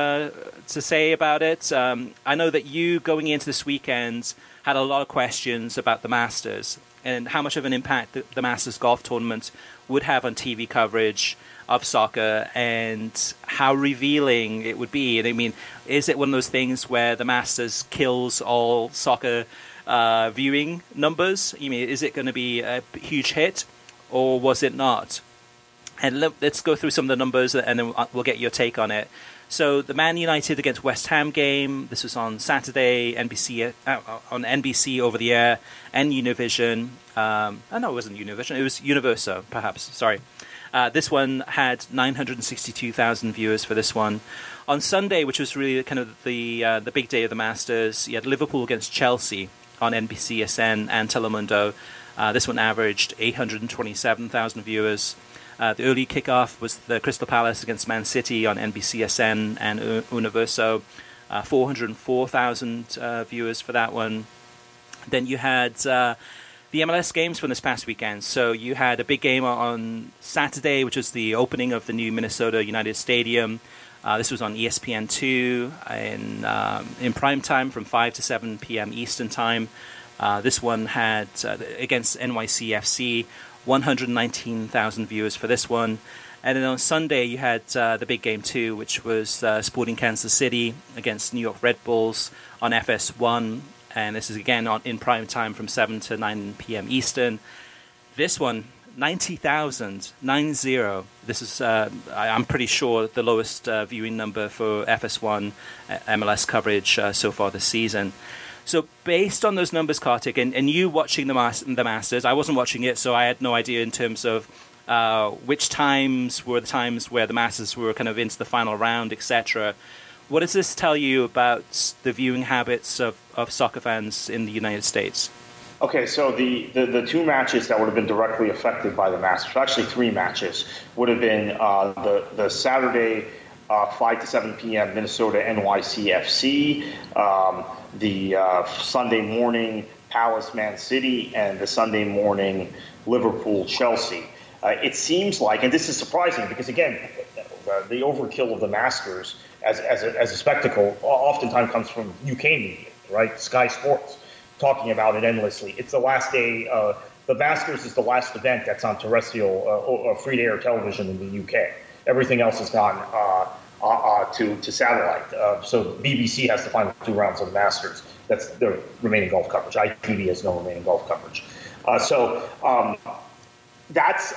say about it. I know that you going into this weekend had a lot of questions about the Masters and how much of an impact the Masters golf tournament would have on TV coverage of soccer and how revealing it would be. And I mean, is it one of those things where the Masters kills all soccer viewing numbers? I mean, is it going to be a huge hit or was it not? And let's go through some of the numbers and then we'll get your take on it. So the Man United against West Ham game, this was on Saturday, NBC on NBC over the air and Univision. No, it wasn't Univision. It was Universo, perhaps. Sorry. This one had 962,000 viewers for this one. On Sunday, which was really kind of the big day of the Masters, you had Liverpool against Chelsea on NBCSN and Telemundo. This one averaged 827,000 viewers. The early kickoff was the Crystal Palace against Man City on NBCSN and Universo. 404,000 viewers for that one. Then you had the MLS games from this past weekend. So you had a big game on Saturday, which was the opening of the new Minnesota United Stadium. This was on ESPN2 in prime time from 5 to 7 p.m. Eastern time. This one had, against NYCFC, 119,000 viewers for this one. And then on Sunday, you had the big game too, which was Sporting Kansas City against New York Red Bulls on FS1. And this is again in prime time from 7 to 9 p.m. Eastern. This one, 90,000, 90. This is, I'm pretty sure, the lowest viewing number for FS1 MLS coverage so far this season. So based on those numbers, Kartik, and you watching the Masters, I wasn't watching it, so I had no idea in terms of which times were the times where the Masters were kind of into the final round, etc. What does this tell you about the viewing habits of soccer fans in the United States? Okay, so the two matches that would have been directly affected by the Masters, actually three matches, would have been the Saturday 5 to 7 p.m. Minnesota NYCFC, the Sunday morning Palace Man City, and the Sunday morning Liverpool Chelsea. It seems like, and this is surprising because, again, the overkill of the Masters as a spectacle oftentimes comes from UK media, right? Sky Sports, talking about it endlessly. It's the last day. The Masters is the last event that's on terrestrial free-to-air television in the UK. Everything else has gone to satellite. So BBC has the final two rounds of the Masters. That's their remaining golf coverage. ITV has no remaining golf coverage. That's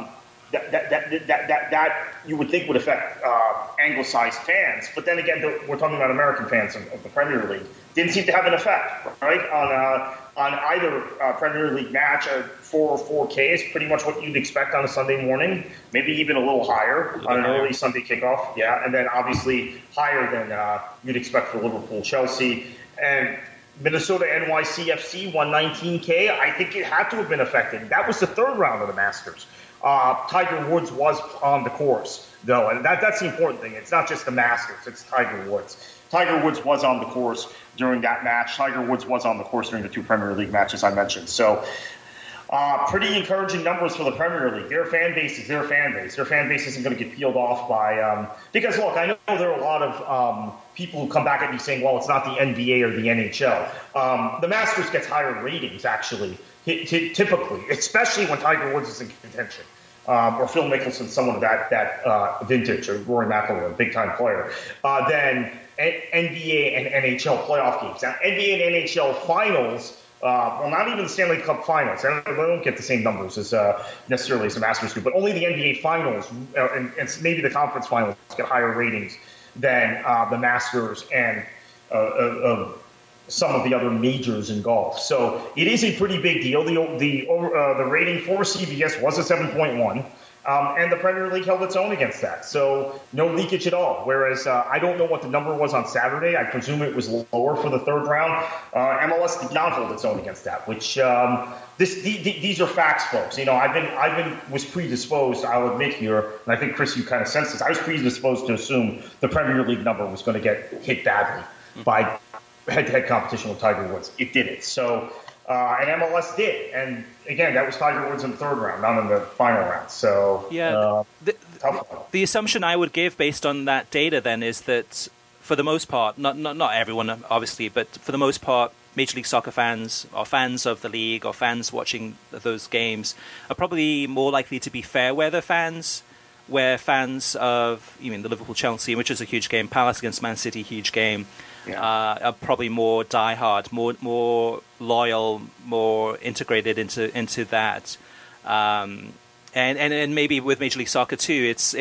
that you would think would affect anglicized fans, but then again, we're talking about American fans of the Premier League. Didn't seem to have an effect, right, on either Premier League match. 4 or 4K is pretty much what you'd expect on a Sunday morning, maybe even a little higher on an early Sunday kickoff. Yeah, and then obviously higher than you'd expect for Liverpool Chelsea. And Minnesota NYCFC 119K, I think it had to have been affected. That was the third round of the Masters. Tiger Woods was on the course, though, and that's the important thing. It's not just the Masters, it's Tiger Woods. Tiger Woods was on the course during that match. Tiger Woods was on the course during the two Premier League matches I mentioned. So pretty encouraging numbers for the Premier League. Their fan base is their fan base. Their fan base isn't going to get peeled off by because, look, I know there are a lot of people who come back at me saying, well, it's not the NBA or the NHL. The Masters gets higher ratings, actually, typically, especially when Tiger Woods is in contention. Or Phil Mickelson, someone of that vintage, or Rory McIlroy, a big-time player, than NBA and NHL playoff games. Now, NBA and NHL finals, well, not even the Stanley Cup finals. They don't get the same numbers as necessarily as the Masters do, but only the NBA finals and maybe the conference finals get higher ratings than the Masters and some of the other majors in golf. So it is a pretty big deal. The rating for CBS was a 7.1, and the Premier League held its own against that. So no leakage at all. Whereas I don't know what the number was on Saturday. I presume it was lower for the third round. MLS did not hold its own against that, which these are facts, folks. You know, was predisposed, I'll admit here, and I think, Chris, you kind of sensed this. I was predisposed to assume the Premier League number was going to get hit badly by head-to-head competition with Tiger Woods. It didn't. So, and MLS did. And again, that was Tiger Woods in the third round, not in the final round. So, yeah, the assumption I would give based on that data then is that for the most part, not everyone obviously, but for the most part, Major League Soccer fans or fans of the league or fans watching those games are probably more likely to be fair weather fans, where fans of, the Liverpool Chelsea, which is a huge game, Palace against Man City, huge game, are probably more diehard, more loyal, more integrated into that, and maybe with Major League Soccer too, it's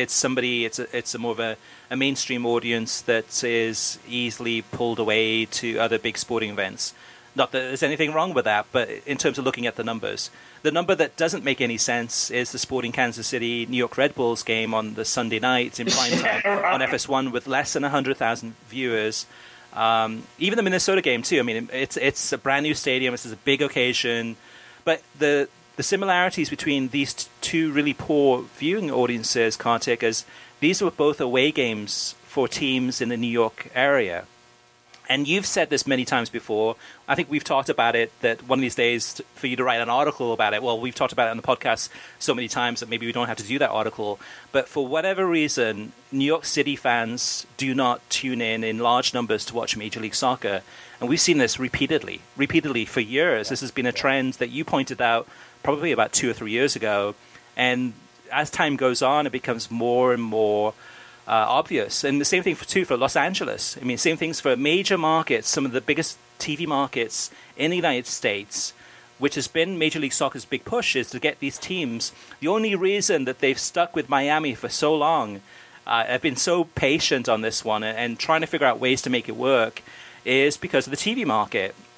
a more of a mainstream audience that is easily pulled away to other big sporting events. Not that there's anything wrong with that, but in terms of looking at the numbers, the number that doesn't make any sense is the Sporting Kansas City New York Red Bulls game on the Sunday night in prime time on FS1 with less than 100,000 viewers. Even the Minnesota game too. I mean, it's a brand new stadium. This is a big occasion, but the similarities between these two really poor viewing audiences, Kartik, is these were both away games for teams in the New York area. And you've said this many times before. I think we've talked about it, that one of these days for you to write an article about it. Well, we've talked about it on the podcast so many times that maybe we don't have to do that article. But for whatever reason, New York City fans do not tune in large numbers to watch Major League Soccer. And we've seen this repeatedly for years. This has been a trend that you pointed out probably about 2 or 3 years ago. And as time goes on, it becomes more and more obvious. And the same thing for Los Angeles. I mean, same things for major markets, some of the biggest TV markets in the United States, which has been Major League Soccer's big push, is to get these teams. The only reason that they've stuck with Miami for so long, have been so patient on this one and trying to figure out ways to make it work, is because of the TV market.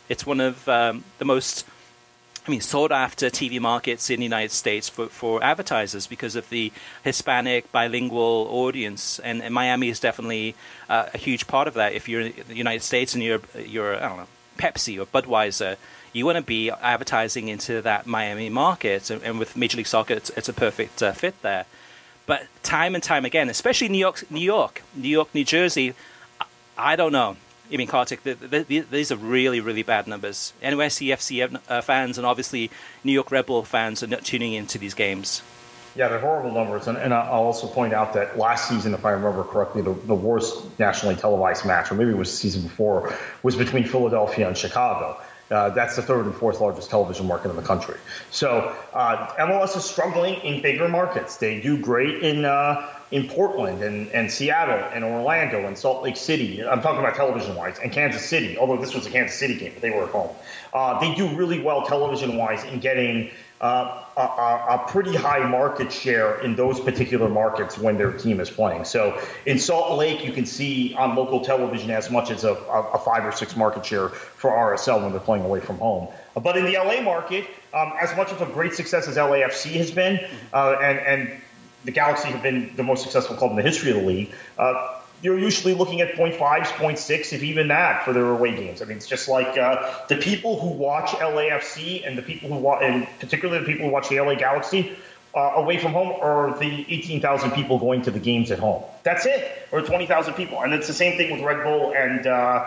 It's one of the most, sought after TV markets in the United States for advertisers because of the Hispanic bilingual audience, and Miami is definitely a huge part of that. If you're in the United States and you're I don't know, Pepsi or Budweiser, you want to be advertising into that Miami market, and with Major League Soccer, it's a perfect fit there. But time and time again, especially New York, New Jersey, I don't know. Kartik, these are really, really bad numbers. NYCFC fans and obviously New York Red Bull fans are not tuning into these games. Yeah, they're horrible numbers. And I'll also point out that last season, if I remember correctly, the worst nationally televised match, or maybe it was the season before, was between Philadelphia and Chicago. That's the third and fourth largest television market in the country. So MLS is struggling in bigger markets. They do great in Portland and Seattle and Orlando and Salt Lake City. I'm talking about television-wise, and Kansas City, although this was a Kansas City game, but they were at home. They do really well television-wise in getting a pretty high market share in those particular markets when their team is playing. So in Salt Lake, you can see on local television as much as a 5 or 6 market share for RSL when they're playing away from home. But in the LA market, as much of a great success as LAFC has been, and the Galaxy have been the most successful club in the history of the league, you're usually looking at 0.5s, 0.6, if even that, for their away games. I mean, it's just like the people who watch LAFC and the people who watch, and particularly the people who watch the LA Galaxy away from home, are the 18,000 people going to the games at home. That's it, or 20,000 people. And it's the same thing with Red Bull and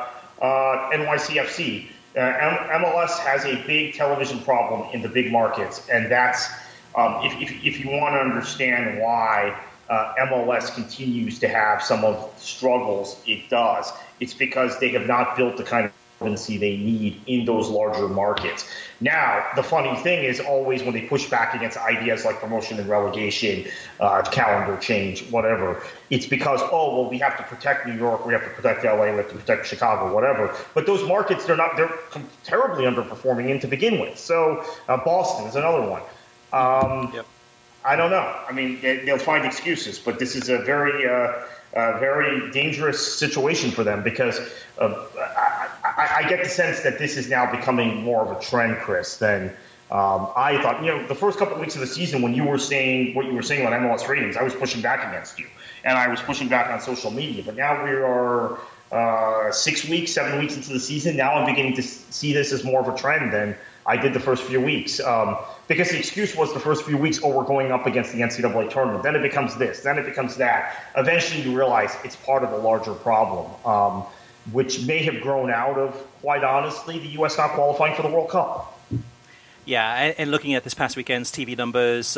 NYCFC. MLS has a big television problem in the big markets, and that's if you want to understand why MLS continues to have some of the struggles it does, it's because they have not built the kind of relevancy they need in those larger markets. Now, the funny thing is always when they push back against ideas like promotion and relegation, calendar change, whatever, it's because, we have to protect New York, we have to protect LA, we have to protect Chicago, whatever. But those markets, they're terribly underperforming in to begin with. So Boston is another one. Yep. I don't know. I mean, they'll find excuses, but this is a very dangerous situation for them because I get the sense that this is now becoming more of a trend, Chris, than I thought. The first couple of weeks of the season when you were saying what you were saying on MLS ratings, I was pushing back against you, and I was pushing back on social media. But now we are 7 weeks into the season. Now I'm beginning to see this as more of a trend than I did the first few weeks. Because the excuse was the first few weeks, we're going up against the NCAA tournament. Then it becomes this, then it becomes that. Eventually you realize it's part of a larger problem, which may have grown out of, quite honestly, the U.S. not qualifying for the World Cup. Yeah, and looking at this past weekend's TV numbers,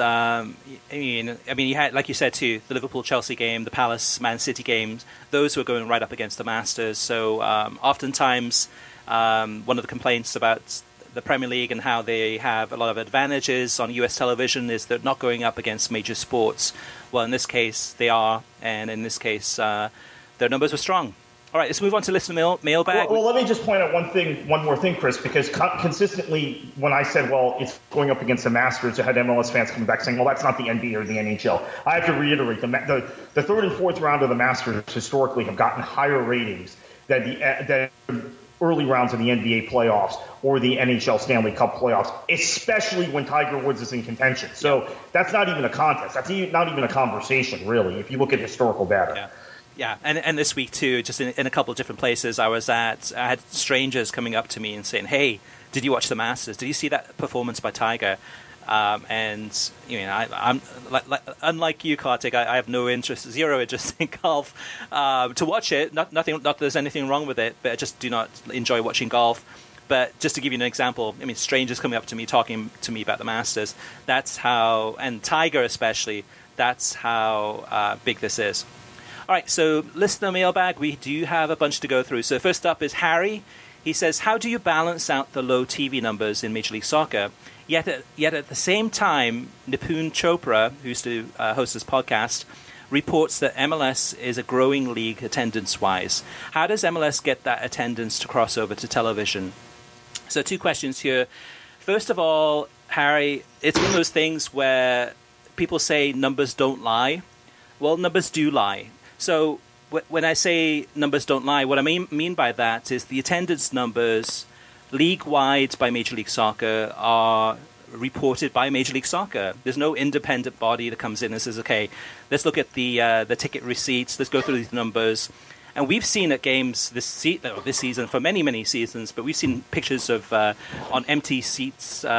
you had, like you said too, the Liverpool-Chelsea game, the Palace-Man City games, those were going right up against the Masters. So oftentimes one of the complaints about the Premier League and how they have a lot of advantages on US television is they're not going up against major sports. Well, in this case, they are, and in this case, their numbers were strong. All right, let's move on to listener mailbag. Well, let me just point out one more thing, Chris, because consistently when I said, it's going up against the Masters, I had MLS fans coming back saying, that's not the NBA or the NHL. I have to reiterate, the third and fourth round of the Masters historically have gotten higher ratings than the early rounds of the NBA playoffs or the NHL Stanley Cup playoffs, especially when Tiger Woods is in contention. So that's not even a contest. That's not even a conversation, really, if you look at historical data. Yeah, and this week, too, just in a couple of different places I had strangers coming up to me and saying, hey, did you watch the Masters? Did you see that performance by Tiger? And I'm unlike you, Kartik. I have zero interest in golf. To watch it, not that there's anything wrong with it, but I just do not enjoy watching golf. But just to give you an example, strangers coming up to me talking to me about the Masters. That's how, and Tiger especially. That's how big this is. All right, so listener mailbag. We do have a bunch to go through. So first up is Harry. He says, "How do you balance out the low TV numbers in Major League Soccer? Yet at the same time, Nipun Chopra, who used to host this podcast, reports that MLS is a growing league attendance-wise. How does MLS get that attendance to cross over to television?" So 2 questions here. First of all, Harry, it's one of those things where people say numbers don't lie. Well, numbers do lie. So when I say numbers don't lie, what I mean by that is the attendance numbers league-wide by Major League Soccer are reported by Major League Soccer. There's no independent body that comes in and says, okay, let's look at the ticket receipts, let's go through these numbers. And we've seen at games this season for many, many seasons, but we've seen pictures of on empty seats pick,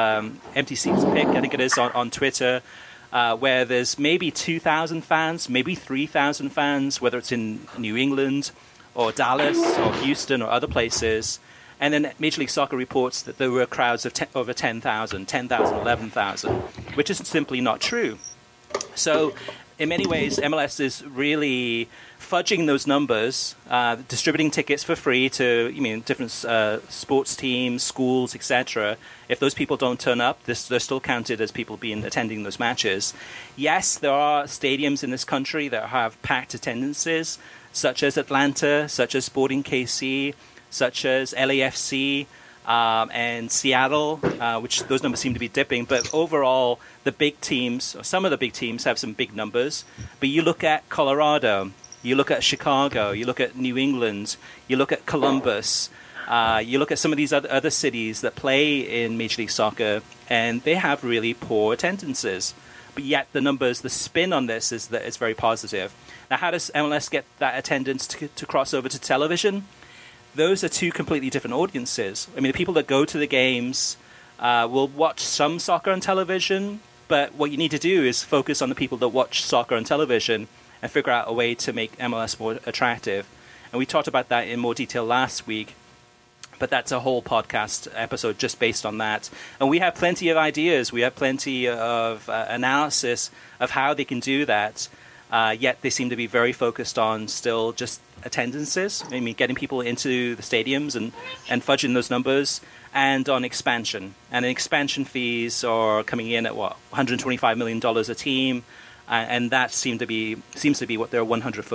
I think it is, on Twitter, where there's maybe 2,000 fans, maybe 3,000 fans, whether it's in New England or Dallas or Houston or other places. And then Major League Soccer reports that there were crowds of over 10,000, 11,000, which is simply not true. So in many ways, MLS is really fudging those numbers, distributing tickets for free to different sports teams, schools, etc. If those people don't turn up, they're still counted as people attending those matches. Yes, there are stadiums in this country that have packed attendances, such as Atlanta, such as Sporting KC, such as LAFC and Seattle, which those numbers seem to be dipping. But overall, the big teams, or some of the big teams, have some big numbers. But you look at Colorado, you look at Chicago, you look at New England, you look at Columbus, you look at some of these other cities that play in Major League Soccer, and they have really poor attendances. But yet the numbers, the spin on this is that it's very positive. Now, how does MLS get that attendance to cross over to television? Those are two completely different audiences. I mean, the people that go to the games will watch some soccer on television, but what you need to do is focus on the people that watch soccer on television and figure out a way to make MLS more attractive. And we talked about that in more detail last week, but that's a whole podcast episode just based on that. And we have plenty of ideas. We have plenty of analysis of how they can do that. Yet they seem to be very focused on still just attendances. I mean, getting people into the stadiums and fudging those numbers, and on expansion. And expansion fees are coming in at $125 million a team, and that seems to be what they're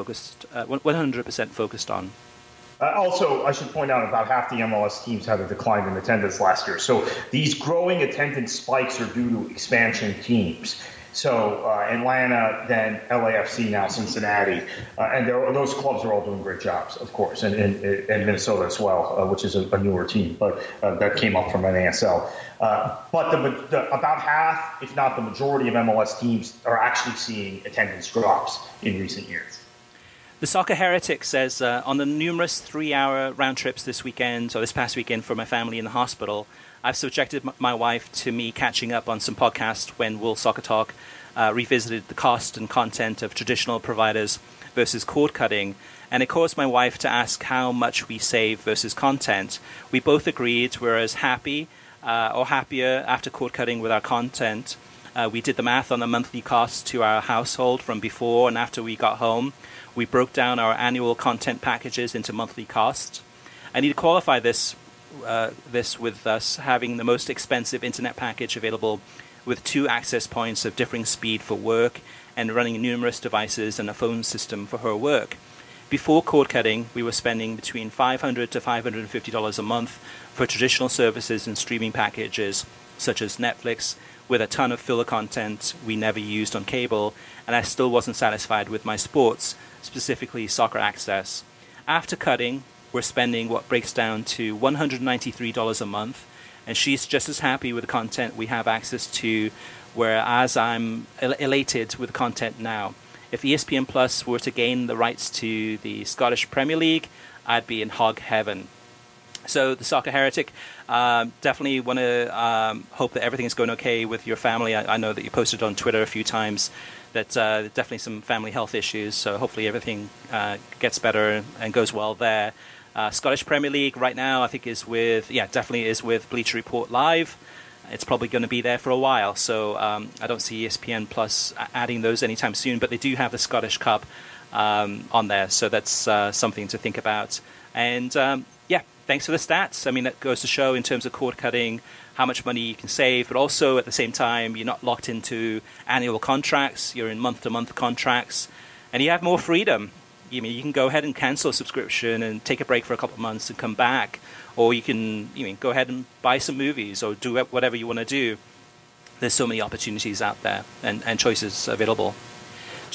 100% focused on. Also, I should point out about half the MLS teams had a decline in attendance last year. So these growing attendance spikes are due to expansion teams. So Atlanta, then LAFC, now Cincinnati, and those clubs are all doing great jobs, of course, and Minnesota as well, which is a newer team, but that came up from an ASL. But about half, if not the majority of MLS teams are actually seeing attendance drops in recent years. The Soccer Heretic says, on the numerous 3-hour round trips this past weekend for my family in the hospital, I've subjected my wife to me catching up on some podcasts when World Soccer Talk revisited the cost and content of traditional providers versus cord cutting, and it caused my wife to ask how much we save versus content. We both agreed we're as happy or happier after cord cutting with our content. We did the math on the monthly cost to our household from before and after we got home. We broke down our annual content packages into monthly costs. I need to qualify this with us having the most expensive internet package available, with 2 access points of differing speed for work and running numerous devices and a phone system for her work. Before cord cutting, we were spending between $500 to $550 a month for traditional services and streaming packages such as Netflix, with a ton of filler content we never used on cable, and I still wasn't satisfied with my sports, specifically soccer access. After cutting, we're spending what breaks down to $193 a month, and she's just as happy with the content we have access to, whereas I'm elated with the content now. If ESPN Plus were to gain the rights to the Scottish Premier League, I'd be in hog heaven. So the Soccer Heretic, definitely want to hope that everything is going okay with your family. I know that you posted on Twitter a few times that definitely some family health issues, so hopefully everything gets better and goes well there. Scottish Premier League right now I think definitely is with Bleacher Report Live. It's probably going to be there for a while, so I don't see ESPN Plus adding those anytime soon, but they do have the Scottish Cup on there, so that's something to think about. And thanks for the stats. I mean, that goes to show in terms of cord cutting how much money you can save, but also at the same time you're not locked into annual contracts, you're in month-to-month contracts, and you have more freedom. You can go ahead and cancel a subscription and take a break for a couple of months and come back, or you can go ahead and buy some movies or do whatever you want to do. There's so many opportunities out there and choices available.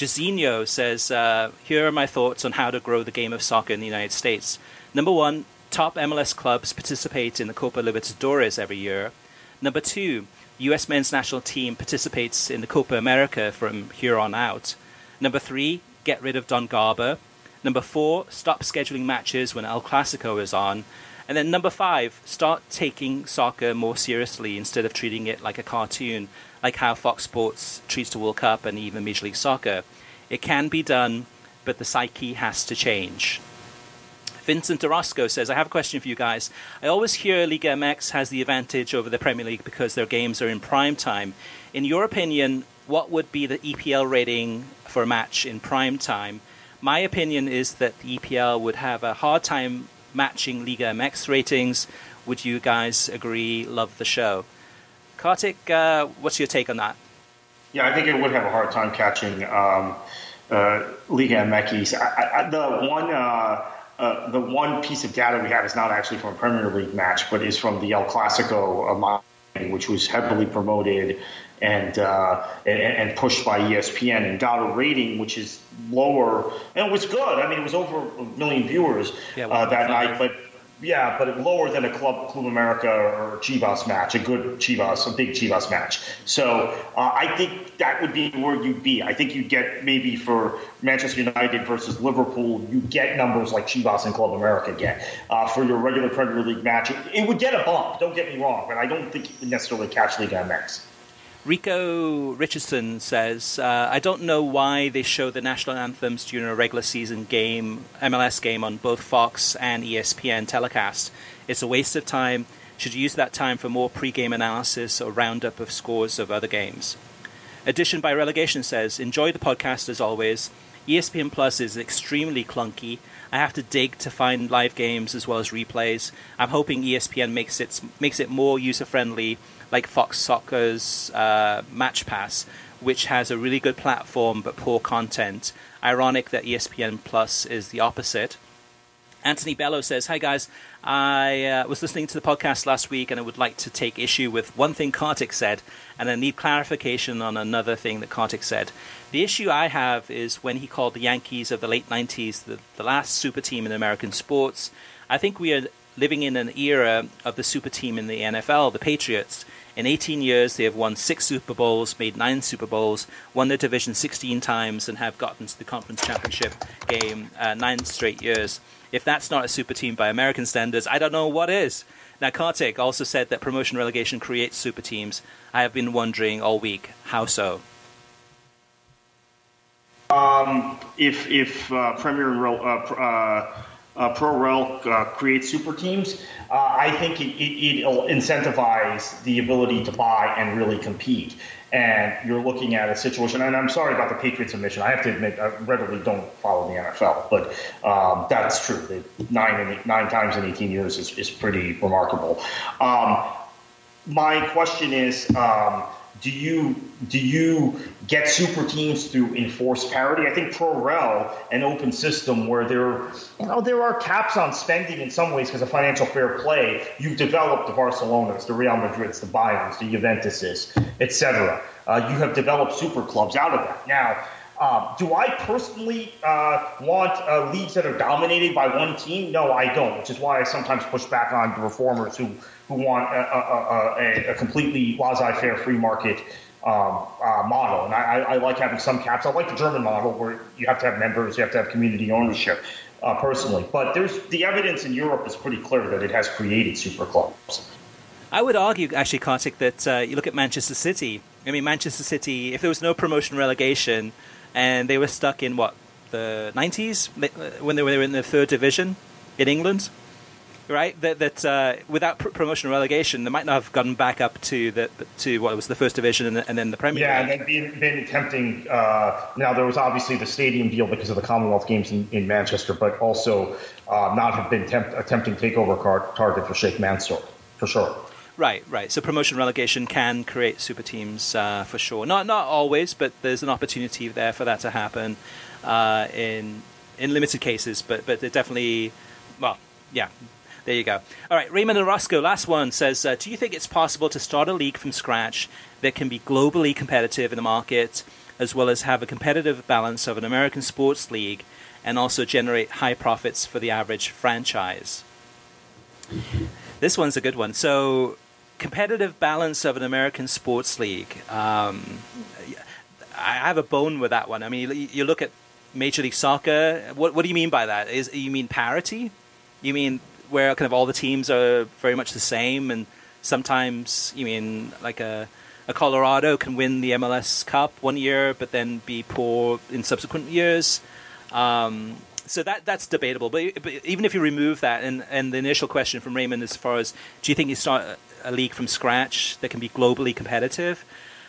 Jairzinho says, here are my thoughts on how to grow the game of soccer in the United States. Number one, top MLS clubs participate in the Copa Libertadores every year. Number 2, U.S. men's national team participates in the Copa America from here on out. Number 3, get rid of Don Garber. Number 4, stop scheduling matches when El Clasico is on. And then number 5, start taking soccer more seriously instead of treating it like a cartoon, like how Fox Sports treats the World Cup and even Major League Soccer. It can be done, but the psyche has to change. Vincent Orozco says, I have a question for you guys. I always hear Liga MX has the advantage over the Premier League because their games are in prime time. In your opinion, what would be the EPL rating for a match in prime time? My opinion is that the EPL would have a hard time matching Liga MX ratings. Would you guys agree? Love the show. Kartik, what's your take on that? Yeah, I think it would have a hard time catching Liga MX. The one piece of data we have is not actually from a Premier League match, but is from the El Clasico, which was heavily promoted and pushed by ESPN and got a rating which is lower. And it was good. I mean, it was over 1 million viewers that night, but lower than a Club America or Chivas match, a big Chivas match. So I think that would be where you'd be. I think you'd get maybe for Manchester United versus Liverpool, you get numbers like Chivas and Club America get. For your regular Premier League match, it would get a bump, don't get me wrong, but I don't think you would necessarily catch Liga MX. Rico Richardson says, I don't know why they show the national anthems during a regular season game, MLS game, on both Fox and ESPN telecast. It's a waste of time. Should use that time for more pre-game analysis or roundup of scores of other games. Addition by Relegation says, enjoy the podcast as always. ESPN Plus is extremely clunky. I have to dig to find live games as well as replays. I'm hoping ESPN makes it more user-friendly, like Fox Soccer's Match Pass, which has a really good platform but poor content. Ironic that ESPN Plus is the opposite. Anthony Bello says, hi guys, I was listening to the podcast last week and I would like to take issue with one thing Kartik said, and I need clarification on another thing that Kartik said. The issue I have is when he called the Yankees of the late 90s the last super team in American sports. I think we are living in an era of the super team in the NFL, the Patriots. In 18 years, they have won 6 Super Bowls, made 9 Super Bowls, won their division 16 times, and have gotten to the conference championship game 9 straight years. If that's not a super team by American standards, I don't know what is. Now, Kartik also said that promotion relegation creates super teams. I have been wondering all week, how so? If Pro Rel creates super teams, I think it'll incentivize the ability to buy and really compete. And you're looking at a situation, and I'm sorry about the Patriots omission. I have to admit, I readily don't follow the NFL, but that's true. 9 times in 18 years is pretty remarkable. My question is, do you get super teams through enforced parity? I think Pro Rel, an open system where there are caps on spending in some ways because of financial fair play. You've developed the Barcelonas, the Real Madrids, the Bayerns, the Juventuses, etc. You have developed super clubs out of that. Now, do I personally want leagues that are dominated by one team? No, I don't, which is why I sometimes push back on the reformers who want a completely laissez-faire free market model. And I like having some caps. I like the German model where you have to have members, you have to have community ownership personally. But the evidence in Europe is pretty clear that it has created super clubs. I would argue, actually, Kartik, that you look at Manchester City. I mean, Manchester City, if there was no promotion relegation and they were stuck in, the 90s when they were in the third division in England, right? That without promotion relegation, they might not have gotten back up to what was the first division and then the Premier League. Yeah, and they've been attempting. Now there was obviously the stadium deal because of the Commonwealth Games in Manchester, but also not have been attempting takeover target for Sheikh Mansour for sure. Right. So promotion relegation can create super teams for sure. Not always, but there's an opportunity there for that to happen in limited cases. But it definitely, yeah. There you go. All right, Raymond Orozco, last one, says, do you think it's possible to start a league from scratch that can be globally competitive in the market, as well as have a competitive balance of an American sports league, and also generate high profits for the average franchise? This one's a good one. So, competitive balance of an American sports league. I have a bone with that one. I mean, you look at Major League Soccer. What do you mean by that? You mean parity? You mean where kind of all the teams are very much the same, and sometimes you mean like a Colorado can win the MLS Cup one year, but then be poor in subsequent years. So that's debatable. But even if you remove that, and the initial question from Raymond as far as, do you think you start a league from scratch that can be globally competitive?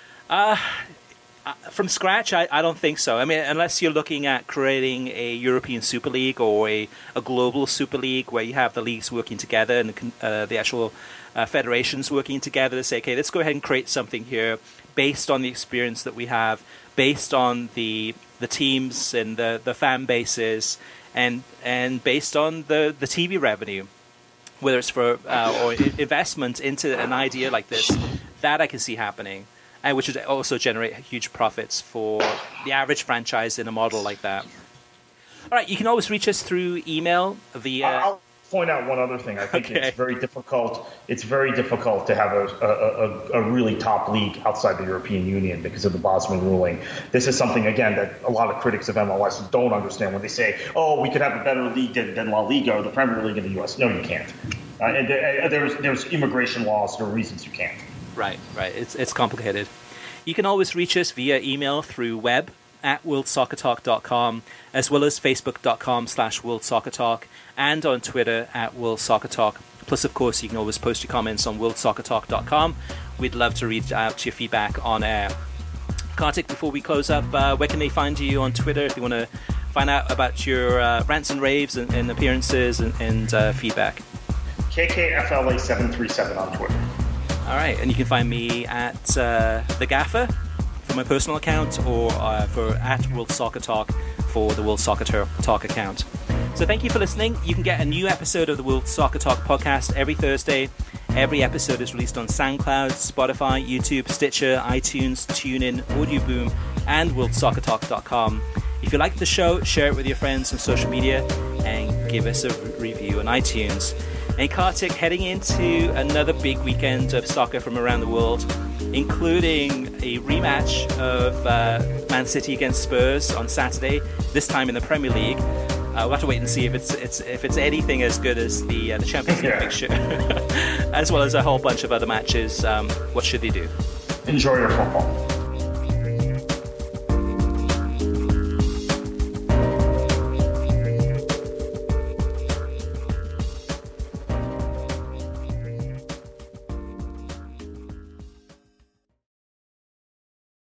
From scratch, I don't think so. I mean, unless you're looking at creating a European Super League or a global Super League where you have the leagues working together and the actual federations working together to say, okay, let's go ahead and create something here based on the experience that we have, based on the teams and the fan bases, and based on the TV revenue, whether it's for or investment into an idea like this, that I can see happening. And which would also generate huge profits for the average franchise in a model like that. All right, you can always reach us through email via... I'll point out one other thing. I think it's very difficult. It's very difficult to have a really top league outside the European Union because of the Bosman ruling. This is something, again, that a lot of critics of MLS don't understand when they say, oh, we could have a better league than La Liga or the Premier League in the U.S. No, you can't. And there's immigration laws. There are reasons you can't. Right. It's complicated. You can always reach us via email through web at worldsoccertalk.com, as well as facebook.com/worldsoccertalk, and on Twitter at worldsoccertalk. Plus, of course, you can always post your comments on worldsoccertalk.com. We'd love to read out your feedback on air. Kartik, before we close up, where can they find you on Twitter if you want to find out about your rants and raves and appearances and feedback? KKFLA737 on Twitter. All right, and you can find me at The Gaffer for my personal account, or for at World Soccer Talk for the World Soccer Talk account. So thank you for listening. You can get a new episode of the World Soccer Talk podcast every Thursday. Every episode is released on SoundCloud, Spotify, YouTube, Stitcher, iTunes, TuneIn, Audioboom, and worldsoccertalk.com. If you like the show, share it with your friends on social media and give us a review on iTunes. And Kartik, heading into another big weekend of soccer from around the world, including a rematch of Man City against Spurs on Saturday, this time in the Premier League. We'll have to wait and see if it's anything as good as the Champions League fixture, as well as a whole bunch of other matches. What should they do? Enjoy your football.